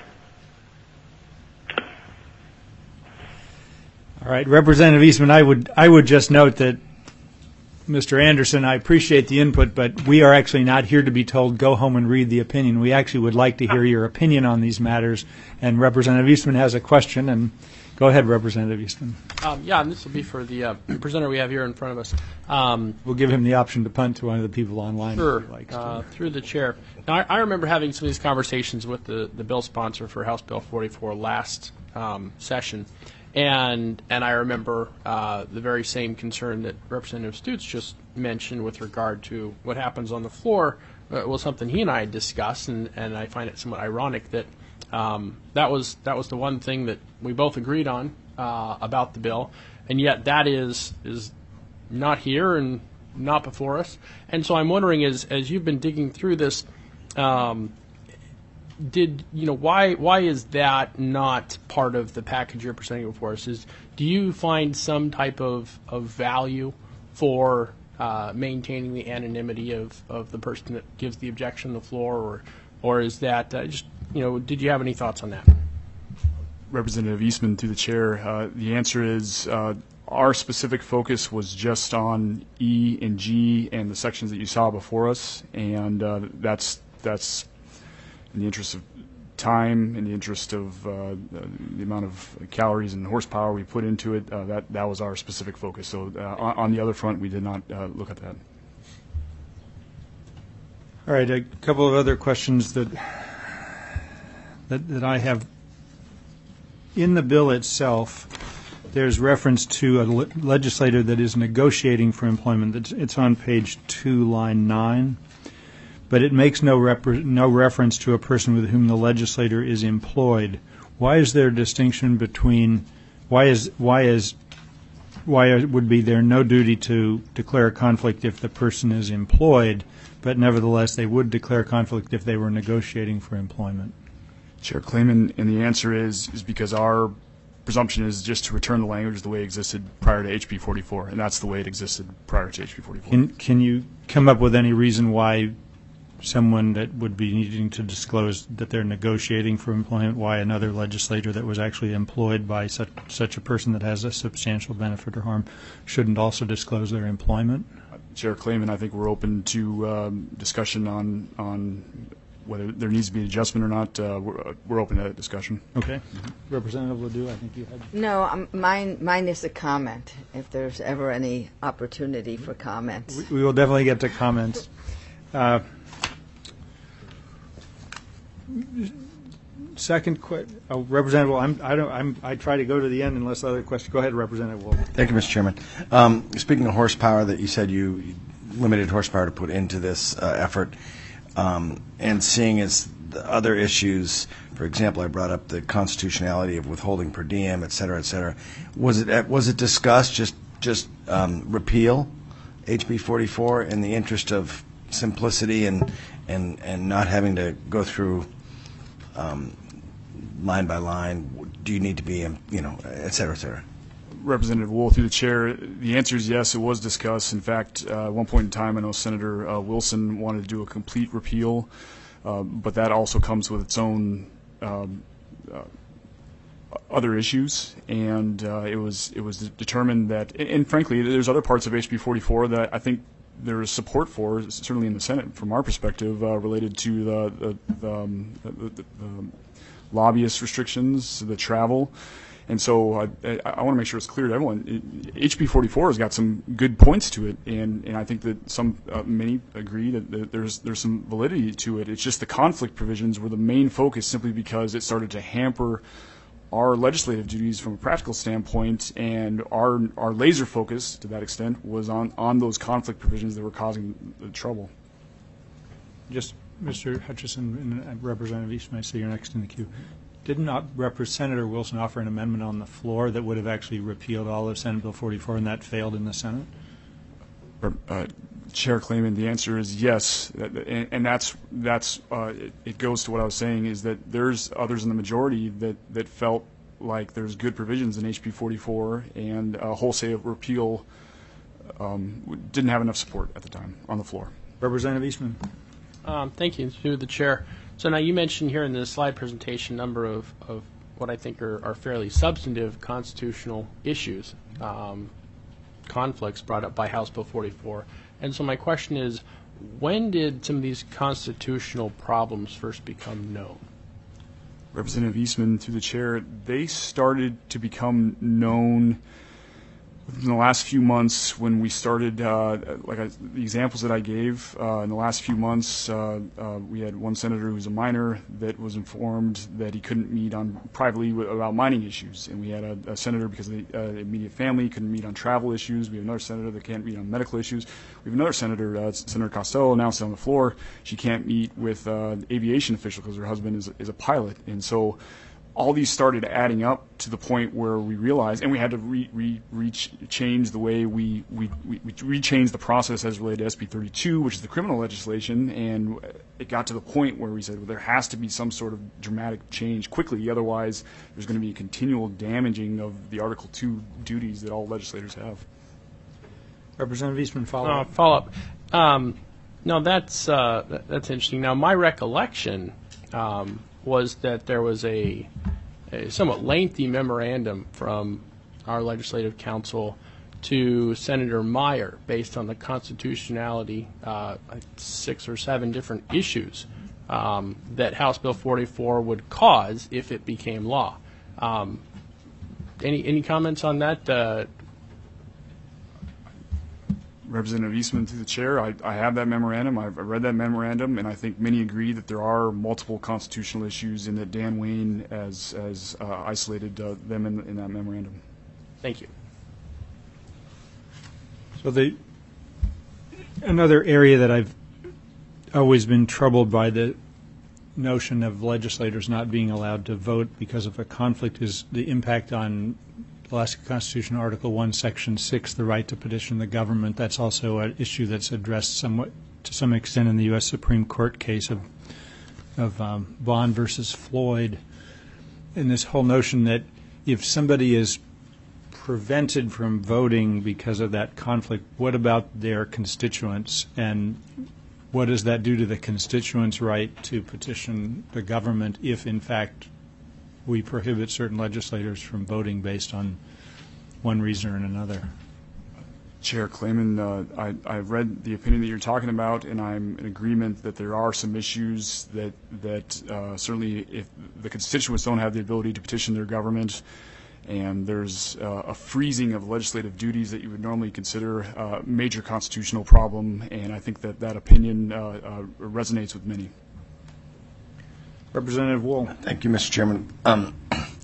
All right, Representative Eastman, I would I would just note that, Mister Anderson, I appreciate the input, but we are actually not here to be told, go home and read the opinion. We actually would like to hear your opinion on these matters. And Representative Eastman has a question, and go ahead, Representative Eastman. Um, yeah, and this will be for the uh, presenter we have here in front of us. Um, We'll give him the option to punt to one of the people online. Sure, if he likes to. uh, through the chair. Now, I, I remember having some of these conversations with the, the bill sponsor for House Bill forty-four last um, session. And and I remember uh, the very same concern that Representative Stutes just mentioned with regard to what happens on the floor uh, was something he and I discussed, and, and I find it somewhat ironic that um, that was that was the one thing that we both agreed on uh, about the bill, and yet that is is not here and not before us. And so I'm wondering, as as you've been digging through this, um, did you know why why is that not part of the package you're presenting before us? Is do you find some type of, of value for uh, maintaining the anonymity of, of the person that gives the objection on the floor, or or is that uh, just you know did you have any thoughts on that? Representative Eastman, through the chair, uh, the answer is uh, our specific focus was just on E and G and the sections that you saw before us, and uh, that's that's. in the interest of time, in the interest of uh, the amount of calories and horsepower we put into it, uh, that that was our specific focus. So uh, on, on the other front, we did not uh, look at that. All right, a couple of other questions that that, that I have. In the bill itself, there's reference to a le- legislator that is negotiating for employment. It's, it's on page two, line nine. But it makes no, repre- no reference to a person with whom the legislator is employed. why is there a distinction between why is why is why would be there no duty to declare a conflict if the person is employed, but nevertheless they would declare conflict if they were negotiating for employment? Chair Klayman, and the answer is is because our presumption is just to return the language the way it existed prior to H B forty-four, and that's the way it existed prior to H B forty-four. Can, can you come up with any reason why someone that would be needing to disclose that they're negotiating for employment, why another legislator that was actually employed by such, such a person that has a substantial benefit or harm shouldn't also disclose their employment? Chair Klayman, I think we're open to um, discussion on on whether there needs to be an adjustment or not. Uh, we're, we're open to that discussion. Okay. Mm-hmm. Representative Ledoux, I think you had. No, um, mine mine is a comment, if there's ever any opportunity for comments. We, we will definitely get to comments. Uh, Second, que- oh, Representative, I'm, I don't, I'm, I try to go to the end unless other questions. Go ahead, Representative Wolf. Thank you, Mister Chairman. Um, speaking of horsepower, that you said you limited horsepower to put into this uh, effort, um, and seeing as the other issues, for example, I brought up the constitutionality of withholding per diem, et cetera, et cetera. Was it was it discussed just just um, repeal H B forty-four in the interest of simplicity and and and not having to go through um, line by line? Do you need to be, you know, et cetera, et cetera? Representative Wool, through the chair, the answer is yes, it was discussed. In fact, uh, at one point in time, I know Senator uh, Wilson wanted to do a complete repeal, uh, but that also comes with its own um, uh, other issues, and uh, it was it was determined that, and, and frankly, there's other parts of H B forty-four that I think there is support for, certainly in the Senate, from our perspective, uh, related to the, the, the, um, the, the, the lobbyist restrictions, the travel. And so uh, I, I want to make sure it's clear to everyone, it, H B forty-four has got some good points to it, and, and I think that some uh, many agree that, that there's there's some validity to it. It's just the conflict provisions were the main focus, simply because it started to hamper our legislative duties from a practical standpoint, and our our laser focus to that extent was on, on those conflict provisions that were causing the trouble. Just Mister Hutchison and Representative Eastman, I see you're next in the queue. Didn't not Senator Wilson offer an amendment on the floor that would have actually repealed all of Senate Bill forty-four, and that failed in the Senate? Uh, Chair Klayman, the answer is yes, and, and that's that's uh, it, it goes to what I was saying, is that there's others in the majority that, that felt like there's good provisions in H B forty-four, and a wholesale repeal um, didn't have enough support at the time on the floor. Representative Eastman. Um, thank you, through the chair. So now you mentioned here in the slide presentation a number of, of what I think are, are fairly substantive constitutional issues, um, conflicts brought up by House Bill forty-four. And so my question is, when did some of these constitutional problems first become known? Representative Eastman, through the chair, they started to become known in the last few months when we started, uh, like I, the examples that I gave, uh, in the last few months, uh, uh, we had one senator who was a minor that was informed that he couldn't meet on privately w- about mining issues. And we had a, a senator, because of the uh, immediate family, couldn't meet on travel issues. We have another senator that can't meet on medical issues. We have another senator, uh, Senator Costello, announced on the floor she can't meet with uh, an aviation official because her husband is, is a pilot. And so all these started adding up to the point where we realized, and we had to re, re, reach, change the way we, we, we, we re-changed the process as related to S B thirty-two, which is the criminal legislation, and it got to the point where we said, well, there has to be some sort of dramatic change quickly, otherwise there's going to be a continual damaging of the Article two duties that all legislators have. Representative Eastman, follow Uh, up. follow up. Um, no, that's uh, that- that's interesting. Now, my recollection um, was that there was a, a somewhat lengthy memorandum from our legislative council to Senator Meyer based on the constitutionality, uh, like six or seven different issues um, that House Bill forty-four would cause if it became law. Um, any any comments on that? Uh, Representative Eastman, through the chair, I, I have that memorandum. I've I read that memorandum, and I think many agree that there are multiple constitutional issues, and that Dan Wayne has, has uh, isolated uh, them in, in that memorandum. thank you. So the another area that I've always been troubled by the notion of legislators not being allowed to vote because of a conflict is the impact on Alaska Constitution Article one, Section six, the right to petition the government. That's also an issue that's addressed somewhat to some extent in the U S Supreme Court case of of um, Vaughn versus Floyd. And this whole notion that if somebody is prevented from voting because of that conflict, what about their constituents? And what does that do to the constituents' right to petition the government if, in fact, we prohibit certain legislators from voting based on one reason or another? Chair Clayman, uh, I, I've read the opinion that you're talking about, and I'm in agreement that there are some issues that that uh, certainly if the constituents don't have the ability to petition their government, and there's uh, a freezing of legislative duties that you would normally consider a major constitutional problem, and I think that that opinion uh, uh, resonates with many. Representative Wool. Thank you, Mister Chairman. Um,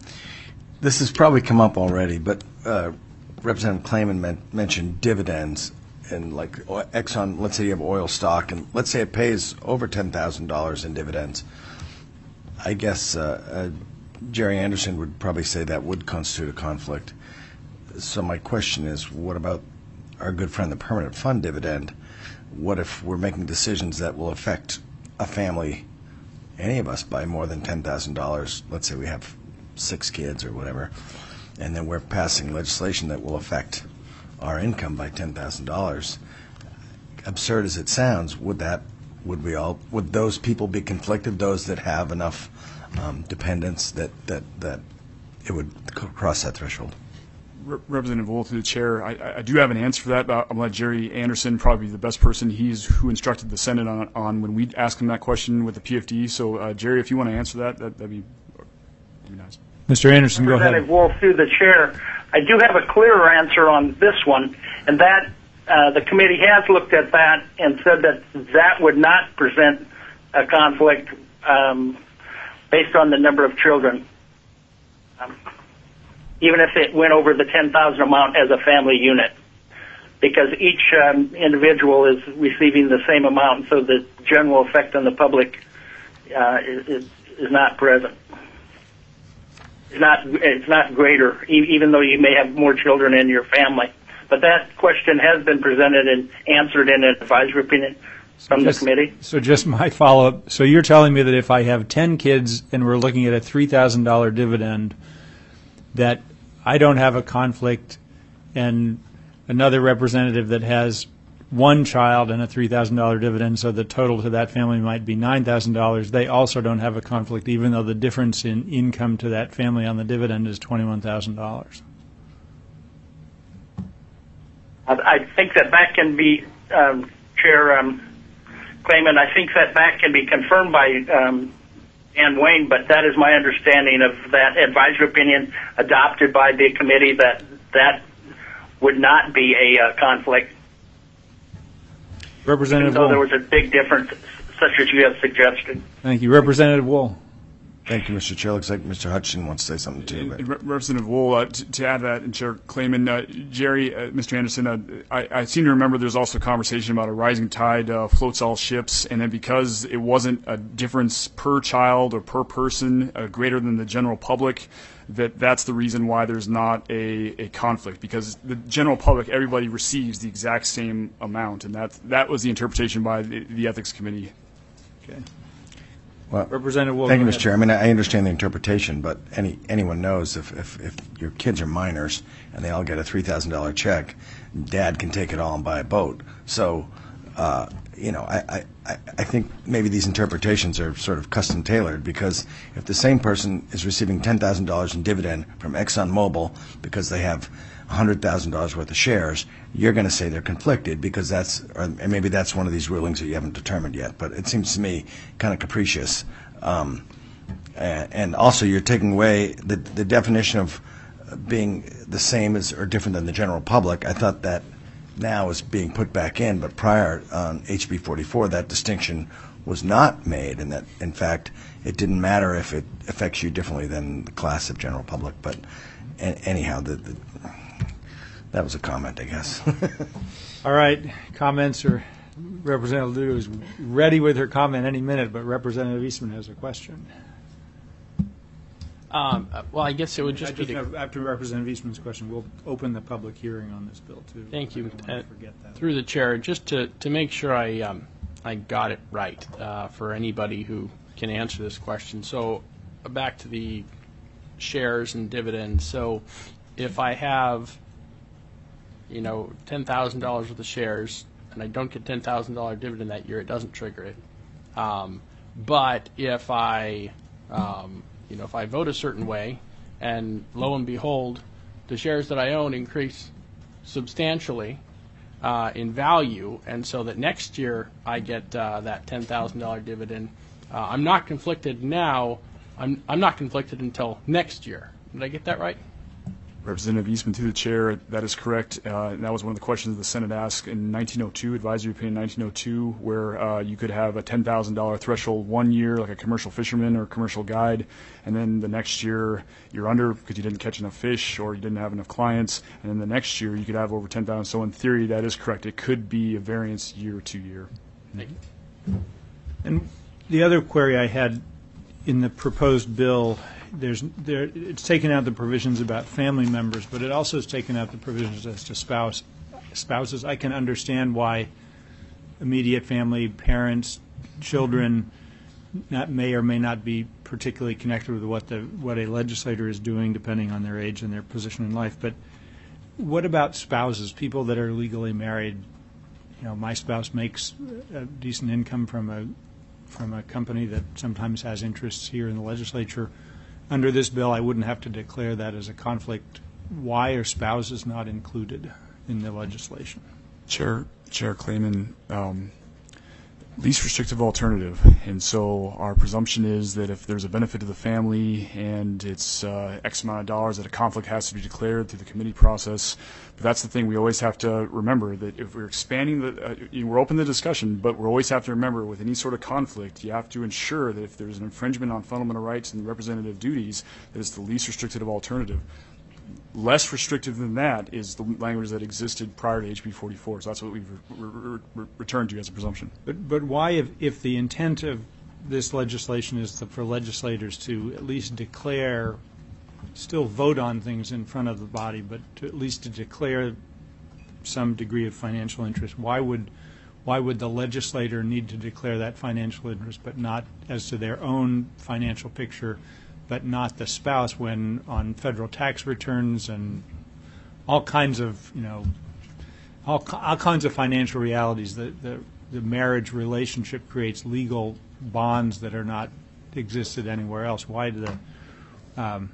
this has probably come up already, but uh, Representative Clayman men- mentioned dividends, and like Exxon, let's say you have oil stock, and let's say it pays over ten thousand dollars in dividends. I guess uh, uh, Jerry Anderson would probably say that would constitute a conflict. So my question is, what about our good friend, the permanent fund dividend? What if we're making decisions that will affect a family, any of us, by more than ten thousand dollars? Let's say we have six kids or whatever, and then we're passing legislation that will affect our income by ten thousand dollars. Absurd as it sounds, would that, would we all, would those people be conflicted, those that have enough um, dependents that, that, that it would c- cross that threshold? Representative Wool, to the chair, I, I do have an answer for that, but I'm going to let Jerry Anderson, probably the best person. He's who instructed the Senate on, on when we asked him that question with the P F D. So, uh, Jerry, if you want to answer that, that that'd be, that'd be nice. Mister Anderson, go ahead. Representative Wolf, through the chair, I do have a clearer answer on this one, and that uh, the committee has looked at that and said that that would not present a conflict um, based on the number of children. Um, even if it went over the ten thousand amount as a family unit, because each um, individual is receiving the same amount, so the general effect on the public uh, is, is not present. It's not, it's not greater, e- even though you may have more children in your family. But that question has been presented and answered in an advisory opinion from just, the committee. So just my follow-up. So you're telling me that if I have ten kids and we're looking at a three thousand dollars dividend, that I don't have a conflict, and another representative that has one child and a three thousand dollars dividend, so the total to that family might be nine thousand dollars, they also don't have a conflict, even though the difference in income to that family on the dividend is twenty-one thousand dollars. I think that that can be, um, Chair um, Clayman, I think that that can be confirmed by um, Ann Wayne, but that is my understanding of that advisory opinion adopted by the committee, that that would not be a uh, conflict. Representative So Wool. there was a big difference, such as you have suggested. Thank you. Representative Wool. Thank you, Mister Chair. Looks like Mister Hutchinson wants to say something too. But. Representative Wool, uh, to, to add that, and Chair Clayman, uh, Jerry, uh, Mister Anderson, uh, I, I seem to remember there's also a conversation about a rising tide uh, floats all ships, and then because it wasn't a difference per child or per person uh, greater than the general public, that that's the reason why there's not a, a conflict, because the general public, everybody receives the exact same amount, and that that was the interpretation by the, the Ethics Committee. Okay. Well, Representative Wool. thank you, go Mister ahead. Chair. I mean, I understand the interpretation, but any anyone knows if, if, if your kids are minors and they all get a three thousand dollars check, Dad can take it all and buy a boat. So, uh, you know, I, I, I think maybe these interpretations are sort of custom tailored, because if the same person is receiving ten thousand dollars in dividend from ExxonMobil because they have one hundred thousand dollars worth of shares, you're going to say they're conflicted because that's, or maybe that's one of these rulings that you haven't determined yet. But it seems to me kind of capricious. Um, and, and also, you're taking away the, the definition of being the same as or different than the general public. I thought that now is being put back in, but prior on H B forty-four, that distinction was not made, and that, in fact, it didn't matter if it affects you differently than the class of general public. But an- anyhow, the, the that was a comment, I guess. All right. Comments are Representative Lugo is ready with her comment any minute, but Representative Eastman has a question. Um, uh, well, I guess it would just I be just to, have, after Representative Eastman's question, we'll open the public hearing on this bill, too. Thank you. I don't want Uh, to forget that. through the chair, just to, to make sure I um, I got it right uh, for anybody who can answer this question. So uh, back to the shares and dividends. So if I have, you know, ten thousand dollars worth of shares and I don't get ten thousand dollars dividend that year, it doesn't trigger it. Um, but if I, um, you know, if I vote a certain way and lo and behold, the shares that I own increase substantially uh, in value, and so that next year I get uh, that ten thousand dollars dividend, uh, I'm not conflicted now. I'm, I'm not conflicted until next year. Did I get that right? Representative Eastman, through the chair, that is correct. Uh, and that was one of the questions the Senate asked in nineteen oh two, advisory opinion nineteen oh two, where uh, you could have a ten thousand dollars threshold one year, like a commercial fisherman or commercial guide, and then the next year you're under because you didn't catch enough fish or you didn't have enough clients, and then the next year you could have over ten thousand. So in theory, that is correct. It could be a variance year to year. Thank you. And the other query I had in the proposed bill, there's there it's taken out the provisions about family members, but it also has taken out the provisions as to spouse spouses. I can understand why immediate family, parents, children, not may or may not be particularly connected with what the what a legislator is doing, depending on their age and their position in life. But what about spouses, people that are legally married? You know, my spouse makes a decent income from a from a company that sometimes has interests here in the legislature. Under this bill, I wouldn't have to declare that as a conflict. Why are spouses not included in the legislation? Chair, Chair Clayman, um, least restrictive alternative. And so our presumption is that if there's a benefit to the family and it's uh, X amount of dollars, that a conflict has to be declared through the committee process. But that's the thing, we always have to remember that if we're expanding the, uh, we're open to discussion, but we always have to remember with any sort of conflict, you have to ensure that if there's an infringement on fundamental rights and representative duties, that it's the least restrictive alternative. Less restrictive than that is the language that existed prior to H B forty-four. So that's what we've re- re- re- returned to as a presumption. But, but why, if, if the intent of this legislation is to, for legislators to at least declare, still vote on things in front of the body, but to at least to declare some degree of financial interest, why would why would the legislator need to declare that financial interest, but not as to their own financial picture, but not the spouse, when on federal tax returns and all kinds of, you know, all, all kinds of financial realities, the, the, the marriage relationship creates legal bonds that are not existed anywhere else. Why do the um,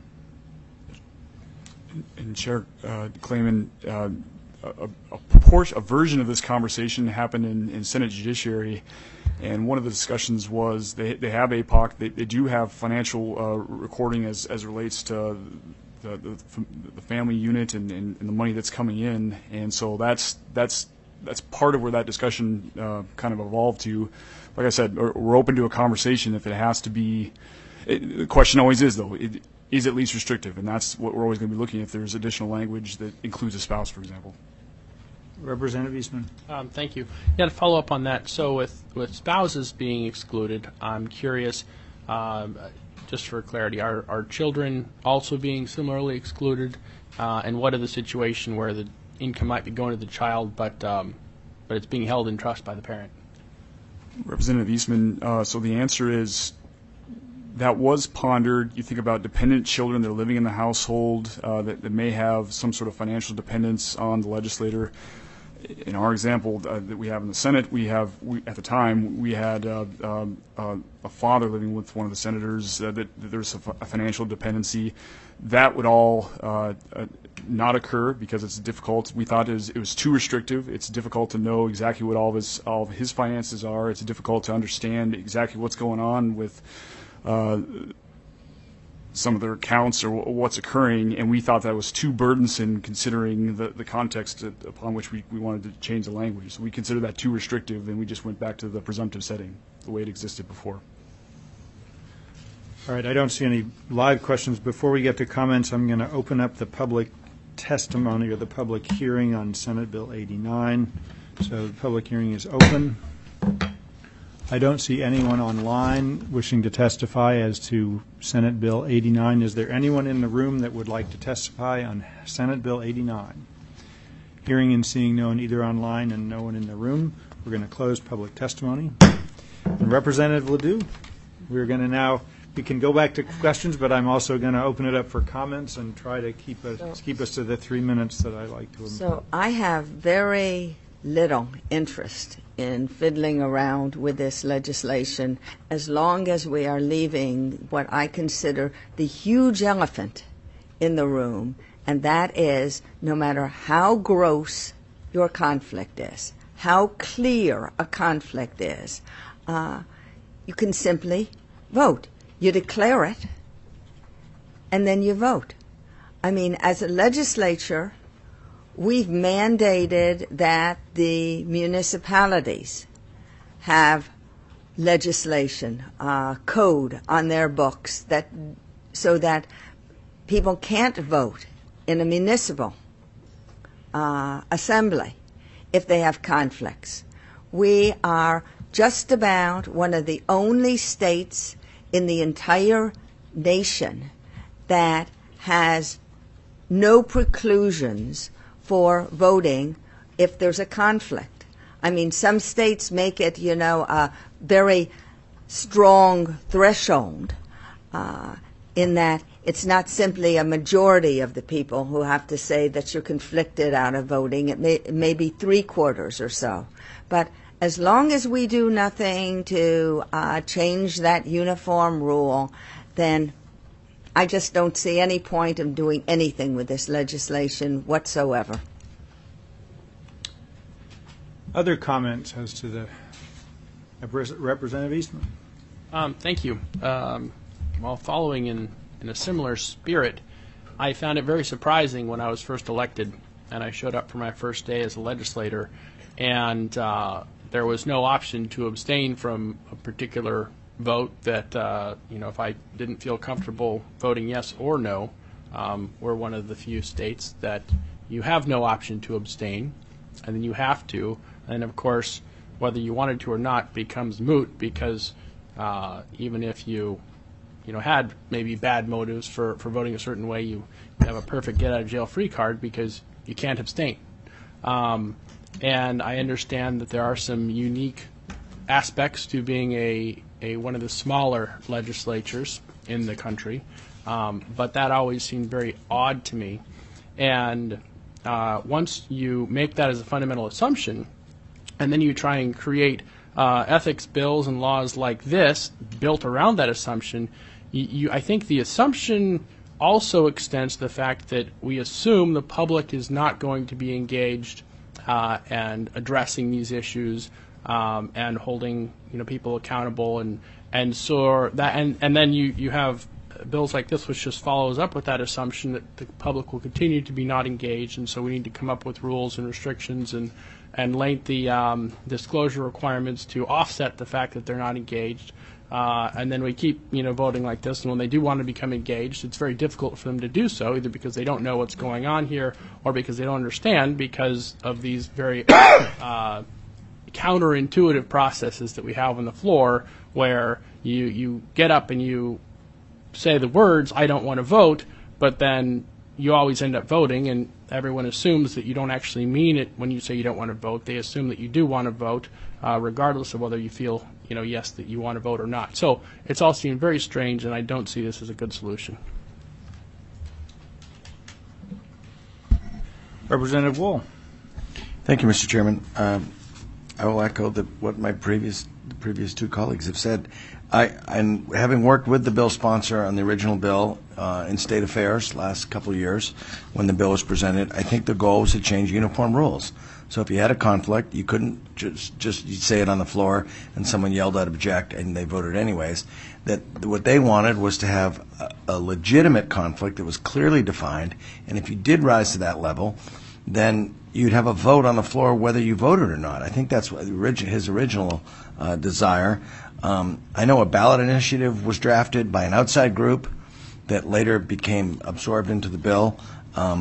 and Chair uh, Clayman, uh, a, a, proportion, a version of this conversation happened in, in Senate Judiciary, and one of the discussions was they, they have A P O C, they, they do have financial uh, recording as, as relates to the, the, the family unit and, and, and the money that's coming in, and so that's that's that's part of where that discussion uh, kind of evolved to. Like I said, we're open to a conversation if it has to be. It, the question always is, though, it, is it least restrictive? And that's what we're always going to be looking at if there's additional language that includes a spouse, for example. Representative Eastman. Um, thank you. Yeah, to follow up on that, so with, with spouses being excluded, I'm curious, um, just for clarity, are, are children also being similarly excluded? Uh, and what are the situation where the income might be going to the child, but um, but it's being held in trust by the parent? Representative Eastman, uh, so the answer is that was pondered. You think about dependent children that are living in the household uh, that, that may have some sort of financial dependence on the legislator. In our example uh, that we have in the Senate, we have, we, at the time, we had uh, uh, uh, a father living with one of the senators uh, that, that there's a, f- a financial dependency. That would all uh, uh, not occur because it's difficult. We thought it was, it was too restrictive. It's difficult to know exactly what all of his, all of his finances are. It's difficult to understand exactly what's going on with uh, some of their accounts or w- what's occurring, and we thought that was too burdensome considering the, the context upon which we, we wanted to change the language. So we considered that too restrictive, and we just went back to the presumptive setting, the way it existed before. All right, I don't see any live questions. Before we get to comments, I'm going to open up the public testimony or the public hearing on Senate Bill eighty-nine. So the public hearing is open. I don't see anyone online wishing to testify as to Senate Bill eighty-nine. Is there anyone in the room that would like to testify on Senate Bill eighty-nine? Hearing and seeing no one either online and no one in the room, we're going to close public testimony. And Representative Ledoux, we're going to now, we can go back to questions, but I'm also going to open it up for comments and try to keep us, So- keep us to the three minutes that I like to. So I have very little interest in fiddling around with this legislation as long as we are leaving what I consider the huge elephant in the room, and that is no matter how gross your conflict is, how clear a conflict is, uh, you can simply vote. You declare it, and then you vote. I mean, as a legislature, we've mandated that the municipalities have legislation, uh, code on their books that so that people can't vote in a municipal uh, assembly if they have conflicts. We are just about one of the only states in the entire nation that has no preclusions for voting if there's a conflict. I mean, some states make it, you know, a very strong threshold uh, in that it's not simply a majority of the people who have to say that you're conflicted out of voting. It may, it may be three quarters or so. But as long as we do nothing to uh, change that uniform rule, then I just don't see any point of doing anything with this legislation whatsoever. Other comments as to the Representative Eastman? Um, thank you. Um, while following in, in a similar spirit, I found it very surprising when I was first elected and I showed up for my first day as a legislator, and uh, there was no option to abstain from a particular vote that, uh, you know, if I didn't feel comfortable voting yes or no, um, we're one of the few states that you have no option to abstain, and then you have to. And, of course, whether you wanted to or not becomes moot because uh, even if you, you know, had maybe bad motives for, for voting a certain way, you have a perfect get-out-of-jail-free card because you can't abstain. Um, and I understand that there are some unique aspects to being a A, one of the smaller legislatures in the country, um, but that always seemed very odd to me. And uh, once you make that as a fundamental assumption, and then you try and create uh, ethics bills and laws like this built around that assumption, you, you, I think the assumption also extends to the fact that we assume the public is not going to be engaged uh, and addressing these issues Um, and holding, you know, people accountable, and and so that and, and then you, you have bills like this which just follows up with that assumption that the public will continue to be not engaged, and so we need to come up with rules and restrictions and and lengthy um, disclosure requirements to offset the fact that they're not engaged. Uh, and then we keep, you know, voting like this, and when they do want to become engaged, it's very difficult for them to do so, either because they don't know what's going on here or because they don't understand because of these very uh, counterintuitive processes that we have on the floor, where you you get up and you say the words, I don't want to vote, but then you always end up voting, and everyone assumes that you don't actually mean it when you say you don't want to vote. They assume that you do want to vote, uh, regardless of whether you feel, you know, yes, that you want to vote or not. So it's all seemed very strange, and I don't see this as a good solution. Representative Wool. Thank you, Mister Chairman. Um, I will echo the, what my previous the previous two colleagues have said. I, and having worked with the bill sponsor on the original bill uh, in state affairs last couple of years when the bill was presented, I think the goal was to change uniform rules. So if you had a conflict, you couldn't just just you'd say it on the floor and someone yelled out object and they voted anyways. That what they wanted was to have a, a legitimate conflict that was clearly defined, and if you did rise to that level, then you'd have a vote on the floor whether you voted or not. I think that's what his original uh, desire. Um, I know a ballot initiative was drafted by an outside group that later became absorbed into the bill. Um,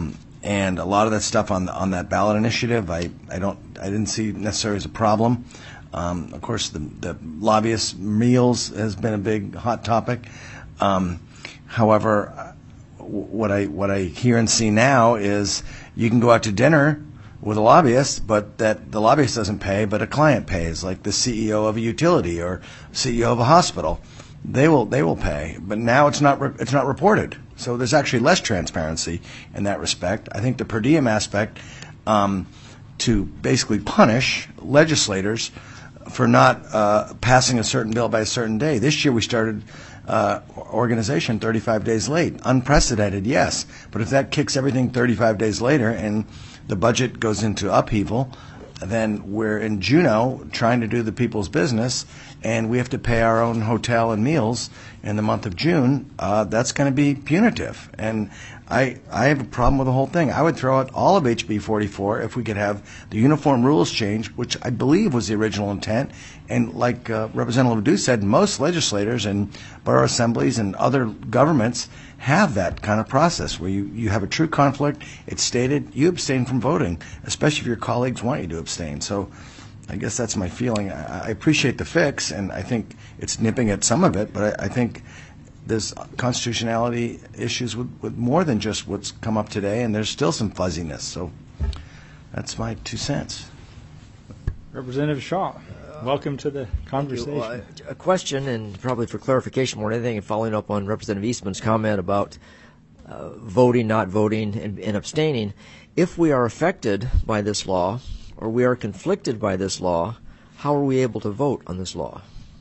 and a lot of that stuff on on that ballot initiative, I, I don't I didn't see necessarily as a problem. Um, of course, the, the lobbyist meals has been a big hot topic. Um, however, what I what I hear and see now is you can go out to dinner with a lobbyist, but that the lobbyist doesn't pay, but a client pays, like the C E O of a utility or C E O of a hospital. They will they will pay, but now it's not re- it's not reported. So there's actually less transparency in that respect. I think the per diem aspect um, to basically punish legislators for not uh, passing a certain bill by a certain day. This year we started uh, organization thirty-five days late. Unprecedented, yes, but if that kicks everything thirty-five days later and the budget goes into upheaval, then we're in Juneau trying to do the people's business, and we have to pay our own hotel and meals in the month of June. Uh, that's going to be punitive. And I I have a problem with the whole thing. I would throw out all of H B forty-four if we could have the uniform rules changed, which I believe was the original intent. And like uh, Representative Ledoux said, most legislators and borough assemblies and other governments have that kind of process where you, you have a true conflict, it's stated, you abstain from voting, especially if your colleagues want you to abstain. So I guess that's my feeling. I, I appreciate the fix, and I think it's nipping at some of it, but I, I think there's constitutionality issues with, with more than just what's come up today, and there's still some fuzziness. So that's my two cents. Representative Shaw, welcome to the conversation. Well, a question, and probably for clarification more than anything, and following up on Representative Eastman's comment about uh, voting, not voting, and, and abstaining. If we are affected by this law, or we are conflicted by this law, how are we able to vote on this law?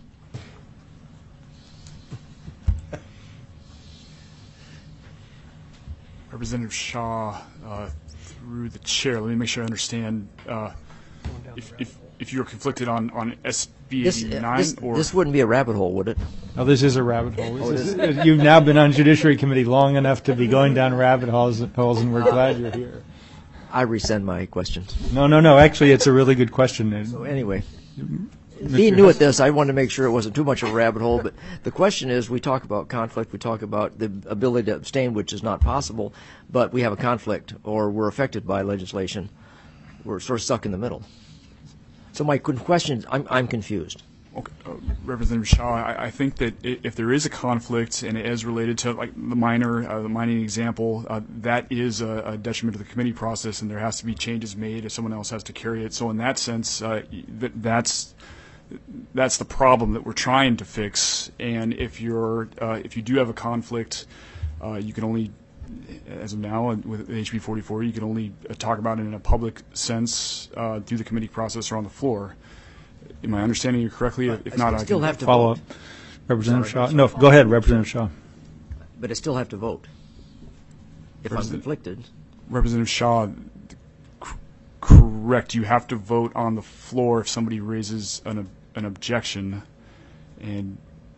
Representative Shaw, uh, through the chair, let me make sure I understand. Uh, if, if, if you're conflicted on, on S B This, uh, eighty-nine, this, or this wouldn't be a rabbit hole, would it? Oh, this is a rabbit hole. This is, you've now been on Judiciary Committee long enough to be going down rabbit holes, holes and we're glad you're here. I rescind my question. No, no, no. Actually, it's a really good question. So anyway, Mister being new Hess- at this, I wanted to make sure it wasn't too much of a rabbit hole. But the question is, we talk about conflict, we talk about the ability to abstain, which is not possible, but we have a conflict, or we're affected by legislation. We're sort of stuck in the middle. So my question, I'm, I'm confused. Okay, uh, Representative Shaw, I, I think that i- if there is a conflict and it is related to like the minor, uh, the mining example, uh, that is a, a detriment to the committee process, and there has to be changes made if someone else has to carry it. So in that sense, uh, th- that's that's the problem that we're trying to fix. And if you're uh, if you do have a conflict, uh, you can only, as of now with H B forty-four, you can only uh, talk about it in a public sense uh, through the committee process or on the floor. Am I understanding you correctly? If not, I I still can have to Follow vote. up. Representative Shaw. No, go ahead, Representative Shaw. But I still have to vote if I'm President- conflicted. Representative Shaw, c- correct. You have to vote on the floor if somebody raises an ob- an objection, and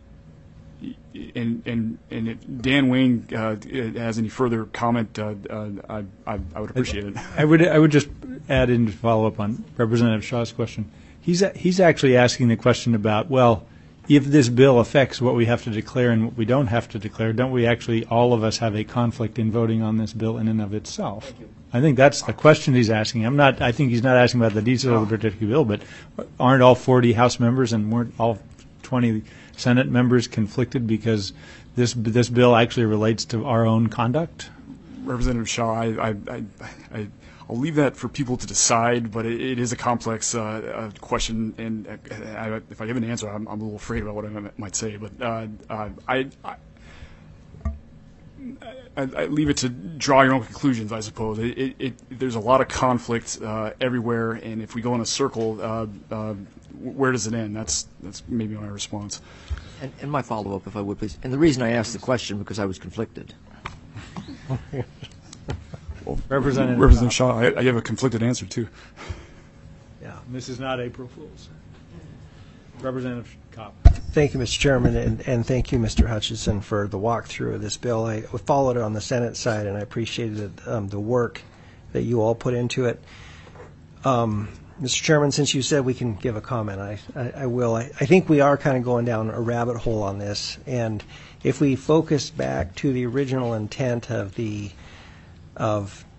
and and and if Dan Wayne uh, has any further comment, uh, uh, I, I I would appreciate it. I would I would just add in to follow up on Representative Shaw's question. He's a, he's actually asking the question about, well, if this bill affects what we have to declare and what we don't have to declare, don't we actually, all of us, have a conflict in voting on this bill in and of itself? I think that's the question he's asking. I'm not. I think he's not asking about the details of the particular bill, but aren't all forty House members and weren't all twenty Senate members conflicted because this this bill actually relates to our own conduct? Representative Shaw, I, I, I, I, I'll leave that for people to decide, but it, it is a complex uh, uh, question, and uh, I, if I give an answer, I'm, I'm a little afraid about what I might say. But uh, uh, I, I, I, I leave it to draw your own conclusions, I suppose. It, it, it, there's a lot of conflict uh, everywhere, and if we go in a circle, uh, uh, where does it end? That's that's maybe my response. And, and my follow-up, if I would, please. And the reason I asked the question because I was conflicted. Well, Representative Representative Shaw, I, I have a conflicted answer too. Yeah, this is not April Fool's. Representative Kopp. Thank you, Mister Chairman, and, and thank you, Mister Hutchison, for the walkthrough of this bill. I followed it on the Senate side, and I appreciated um, the work that you all put into it. Um, Mister Chairman, since you said we can give a comment, I, I, I will. I, I think we are kind of going down a rabbit hole on this, and if we focus back to the original intent of the of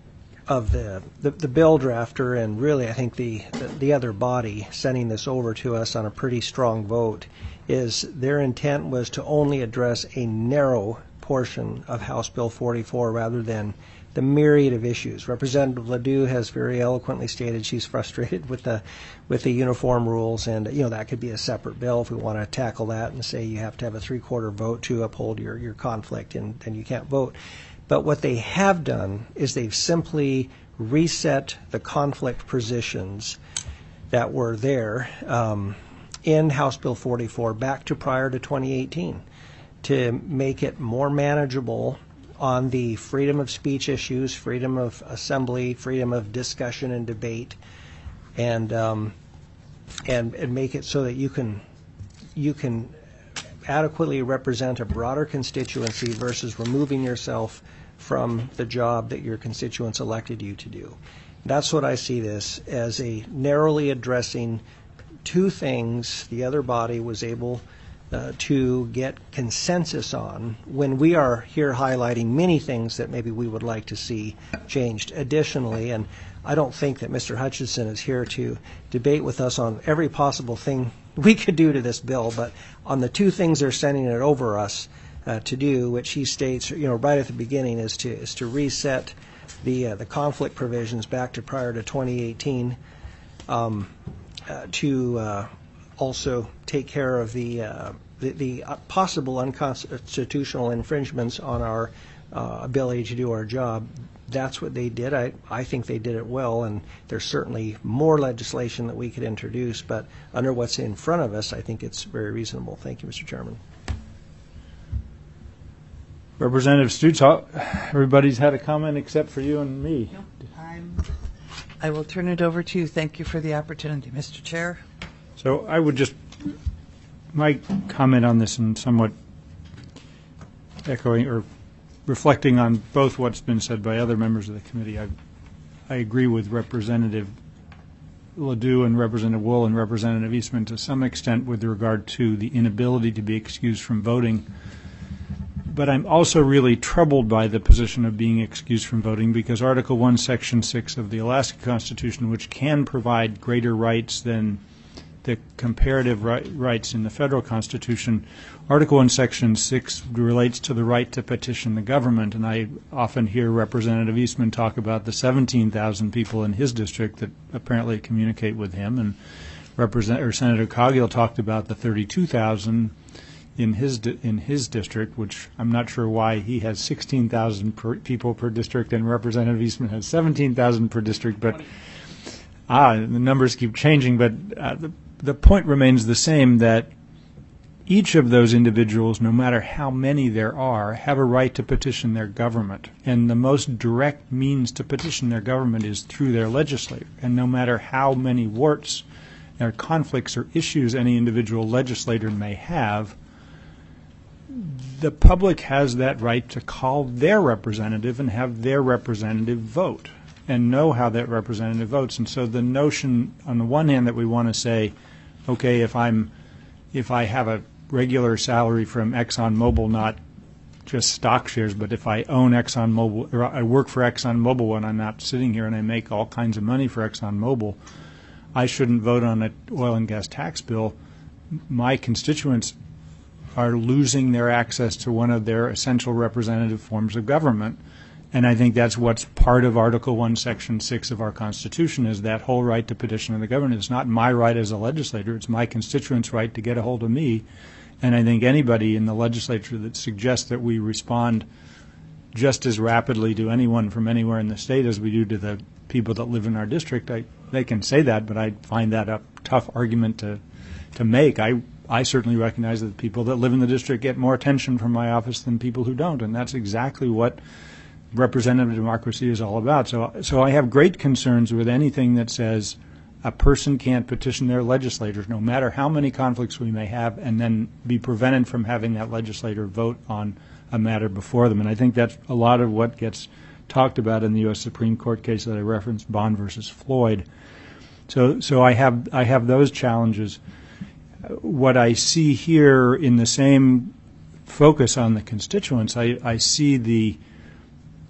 of the, the the bill drafter and really I think the, the the other body sending this over to us on a pretty strong vote is their intent was to only address a narrow portion of House Bill forty-four rather than the myriad of issues. Representative Ledoux has very eloquently stated she's frustrated with the with the uniform rules, and you know that could be a separate bill if we want to tackle that and say you have to have a three-quarter vote to uphold your, your conflict and, and you can't vote. But what they have done is they've simply reset the conflict positions that were there um, in House Bill forty-four back to prior to twenty eighteen to make it more manageable on the freedom of speech issues, freedom of assembly, freedom of discussion and debate, and um, and and make it so that you can you can adequately represent a broader constituency versus removing yourself from the job that your constituents elected you to do. That's what I see this as, a narrowly addressing two things the other body was able uh, to get consensus on when we are here highlighting many things that maybe we would like to see changed additionally. And I don't think that Mister Hutchison is here to debate with us on every possible thing we could do to this bill, but on the two things they're sending it over us uh, to do, which he states, you know, right at the beginning, is to is to reset the uh, the conflict provisions back to prior to twenty eighteen, um, uh, to uh, also take care of the uh, the, the possible unconstitutional infringements on our uh, ability to do our job. That's what they did. I, I think they did it well, and there's certainly more legislation that we could introduce, but under what's in front of us, I think it's very reasonable. Thank you, Mister Chairman. Representative Stutes, everybody's had a comment except for you and me. I'm, I will turn it over to you. Thank you for the opportunity, Mister Chair. So I would just, my comment on this, and somewhat echoing or reflecting on both what's been said by other members of the committee, I, I agree with Representative Ledoux and Representative Wool and Representative Eastman to some extent with regard to the inability to be excused from voting. But I'm also really troubled by the position of being excused from voting because Article one, Section six of the Alaska Constitution, which can provide greater rights than the comparative right, rights in the federal Constitution, Article one, Section six relates to the right to petition the government, and I often hear Representative Eastman talk about the seventeen thousand people in his district that apparently communicate with him, and Represent, or Senator Coghill talked about the thirty-two thousand in his di- in his district, which I'm not sure why he has sixteen thousand per, people per district and Representative Eastman has seventeen thousand per district, but ah, the numbers keep changing, but uh, the The point remains the same, that each of those individuals, no matter how many there are, have a right to petition their government. And the most direct means to petition their government is through their legislator. And no matter how many warts or conflicts or issues any individual legislator may have, the public has that right to call their representative and have their representative vote and know how that representative votes. And so the notion, on the one hand, that we want to say, okay, if I'm, if I have a regular salary from ExxonMobil, not just stock shares, but if I own ExxonMobil, or I work for ExxonMobil when I'm not sitting here and I make all kinds of money for ExxonMobil, I shouldn't vote on an oil and gas tax bill. My constituents are losing their access to one of their essential representative forms of government. And I think that's what's part of Article one, Section six of our Constitution, is that whole right to petition the government. It's not my right as a legislator. It's my constituents' right to get a hold of me. And I think anybody in the legislature that suggests that we respond just as rapidly to anyone from anywhere in the state as we do to the people that live in our district, I, they can say that, but I find that a tough argument to, to make. I, I certainly recognize that the people that live in the district get more attention from my office than people who don't, and that's exactly what representative democracy is all about. So, so I have great concerns with anything that says a person can't petition their legislators, no matter how many conflicts we may have, and then be prevented from having that legislator vote on a matter before them. And I think that's a lot of what gets talked about in the U S Supreme Court case that I referenced, Bond versus Floyd. So, so I have I have those challenges. What I see here in the same focus on the constituents, I, I see the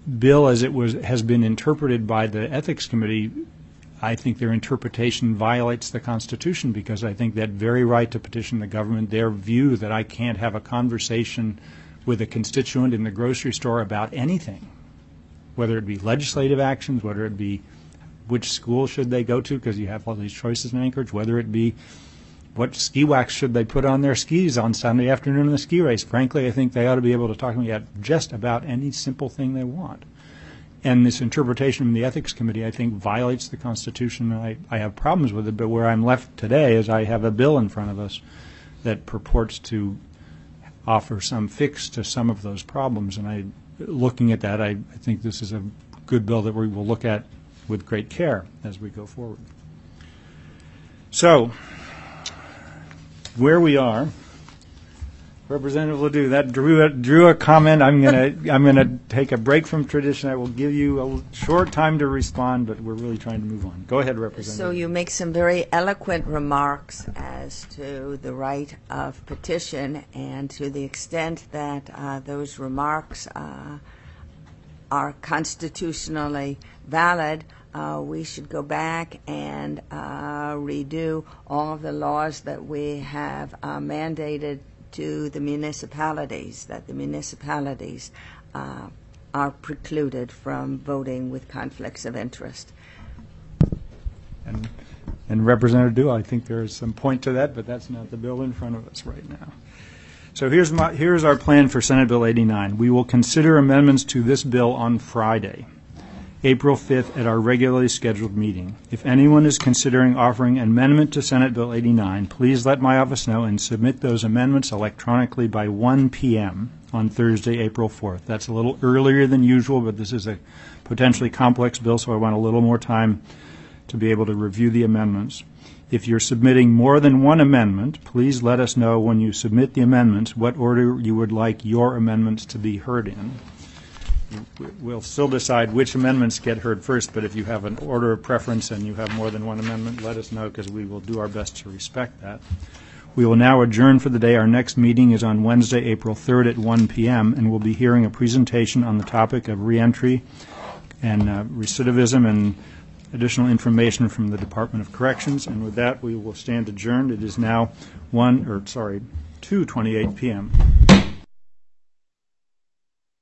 bill, as it was has been interpreted by the Ethics Committee, I think their interpretation violates the Constitution, because I think that very right to petition the government, their view that I can't have a conversation with a constituent in the grocery store about anything, whether it be legislative actions, whether it be which school should they go to, because you have all these choices in Anchorage, whether it be what ski wax should they put on their skis on Sunday afternoon in the ski race. Frankly, I think they ought to be able to talk to me about just about any simple thing they want. And this interpretation from the Ethics Committee, I think, violates the Constitution. I, I have problems with it, but where I'm left today is I have a bill in front of us that purports to offer some fix to some of those problems. And I, looking at that, I, I think this is a good bill that we will look at with great care as we go forward. So, where we are, Representative Ledoux, that drew a, drew a comment. I'm gonna I'm gonna take a break from tradition. I will give you a short time to respond, but we're really trying to move on. Go ahead, Representative. So you make some very eloquent remarks as to the right of petition, and to the extent that uh, those remarks uh, are constitutionally valid, Uh, we should go back and uh, redo all of the laws that we have uh, mandated to the municipalities, that the municipalities uh, are precluded from voting with conflicts of interest. And, and Representative Dew, I think there is some point to that, but that's not the bill in front of us right now. So here's, my, here's our plan for Senate Bill eighty-nine. We will consider amendments to this bill on Friday, April fifth, at our regularly scheduled meeting. If anyone is considering offering an amendment to Senate Bill eighty-nine, please let my office know and submit those amendments electronically by one p.m. on Thursday, April fourth. That's a little earlier than usual, but this is a potentially complex bill, so I want a little more time to be able to review the amendments. If you're submitting more than one amendment, please let us know when you submit the amendments what order you would like your amendments to be heard in. We'll still decide which amendments get heard first, but if you have an order of preference and you have more than one amendment, let us know, because we will do our best to respect that. We will now adjourn for the day. Our next meeting is on Wednesday, April third at one p.m., and we'll be hearing a presentation on the topic of reentry and uh, recidivism and additional information from the Department of Corrections. And with that, we will stand adjourned. It is now one, or sorry, two twenty-eight p.m.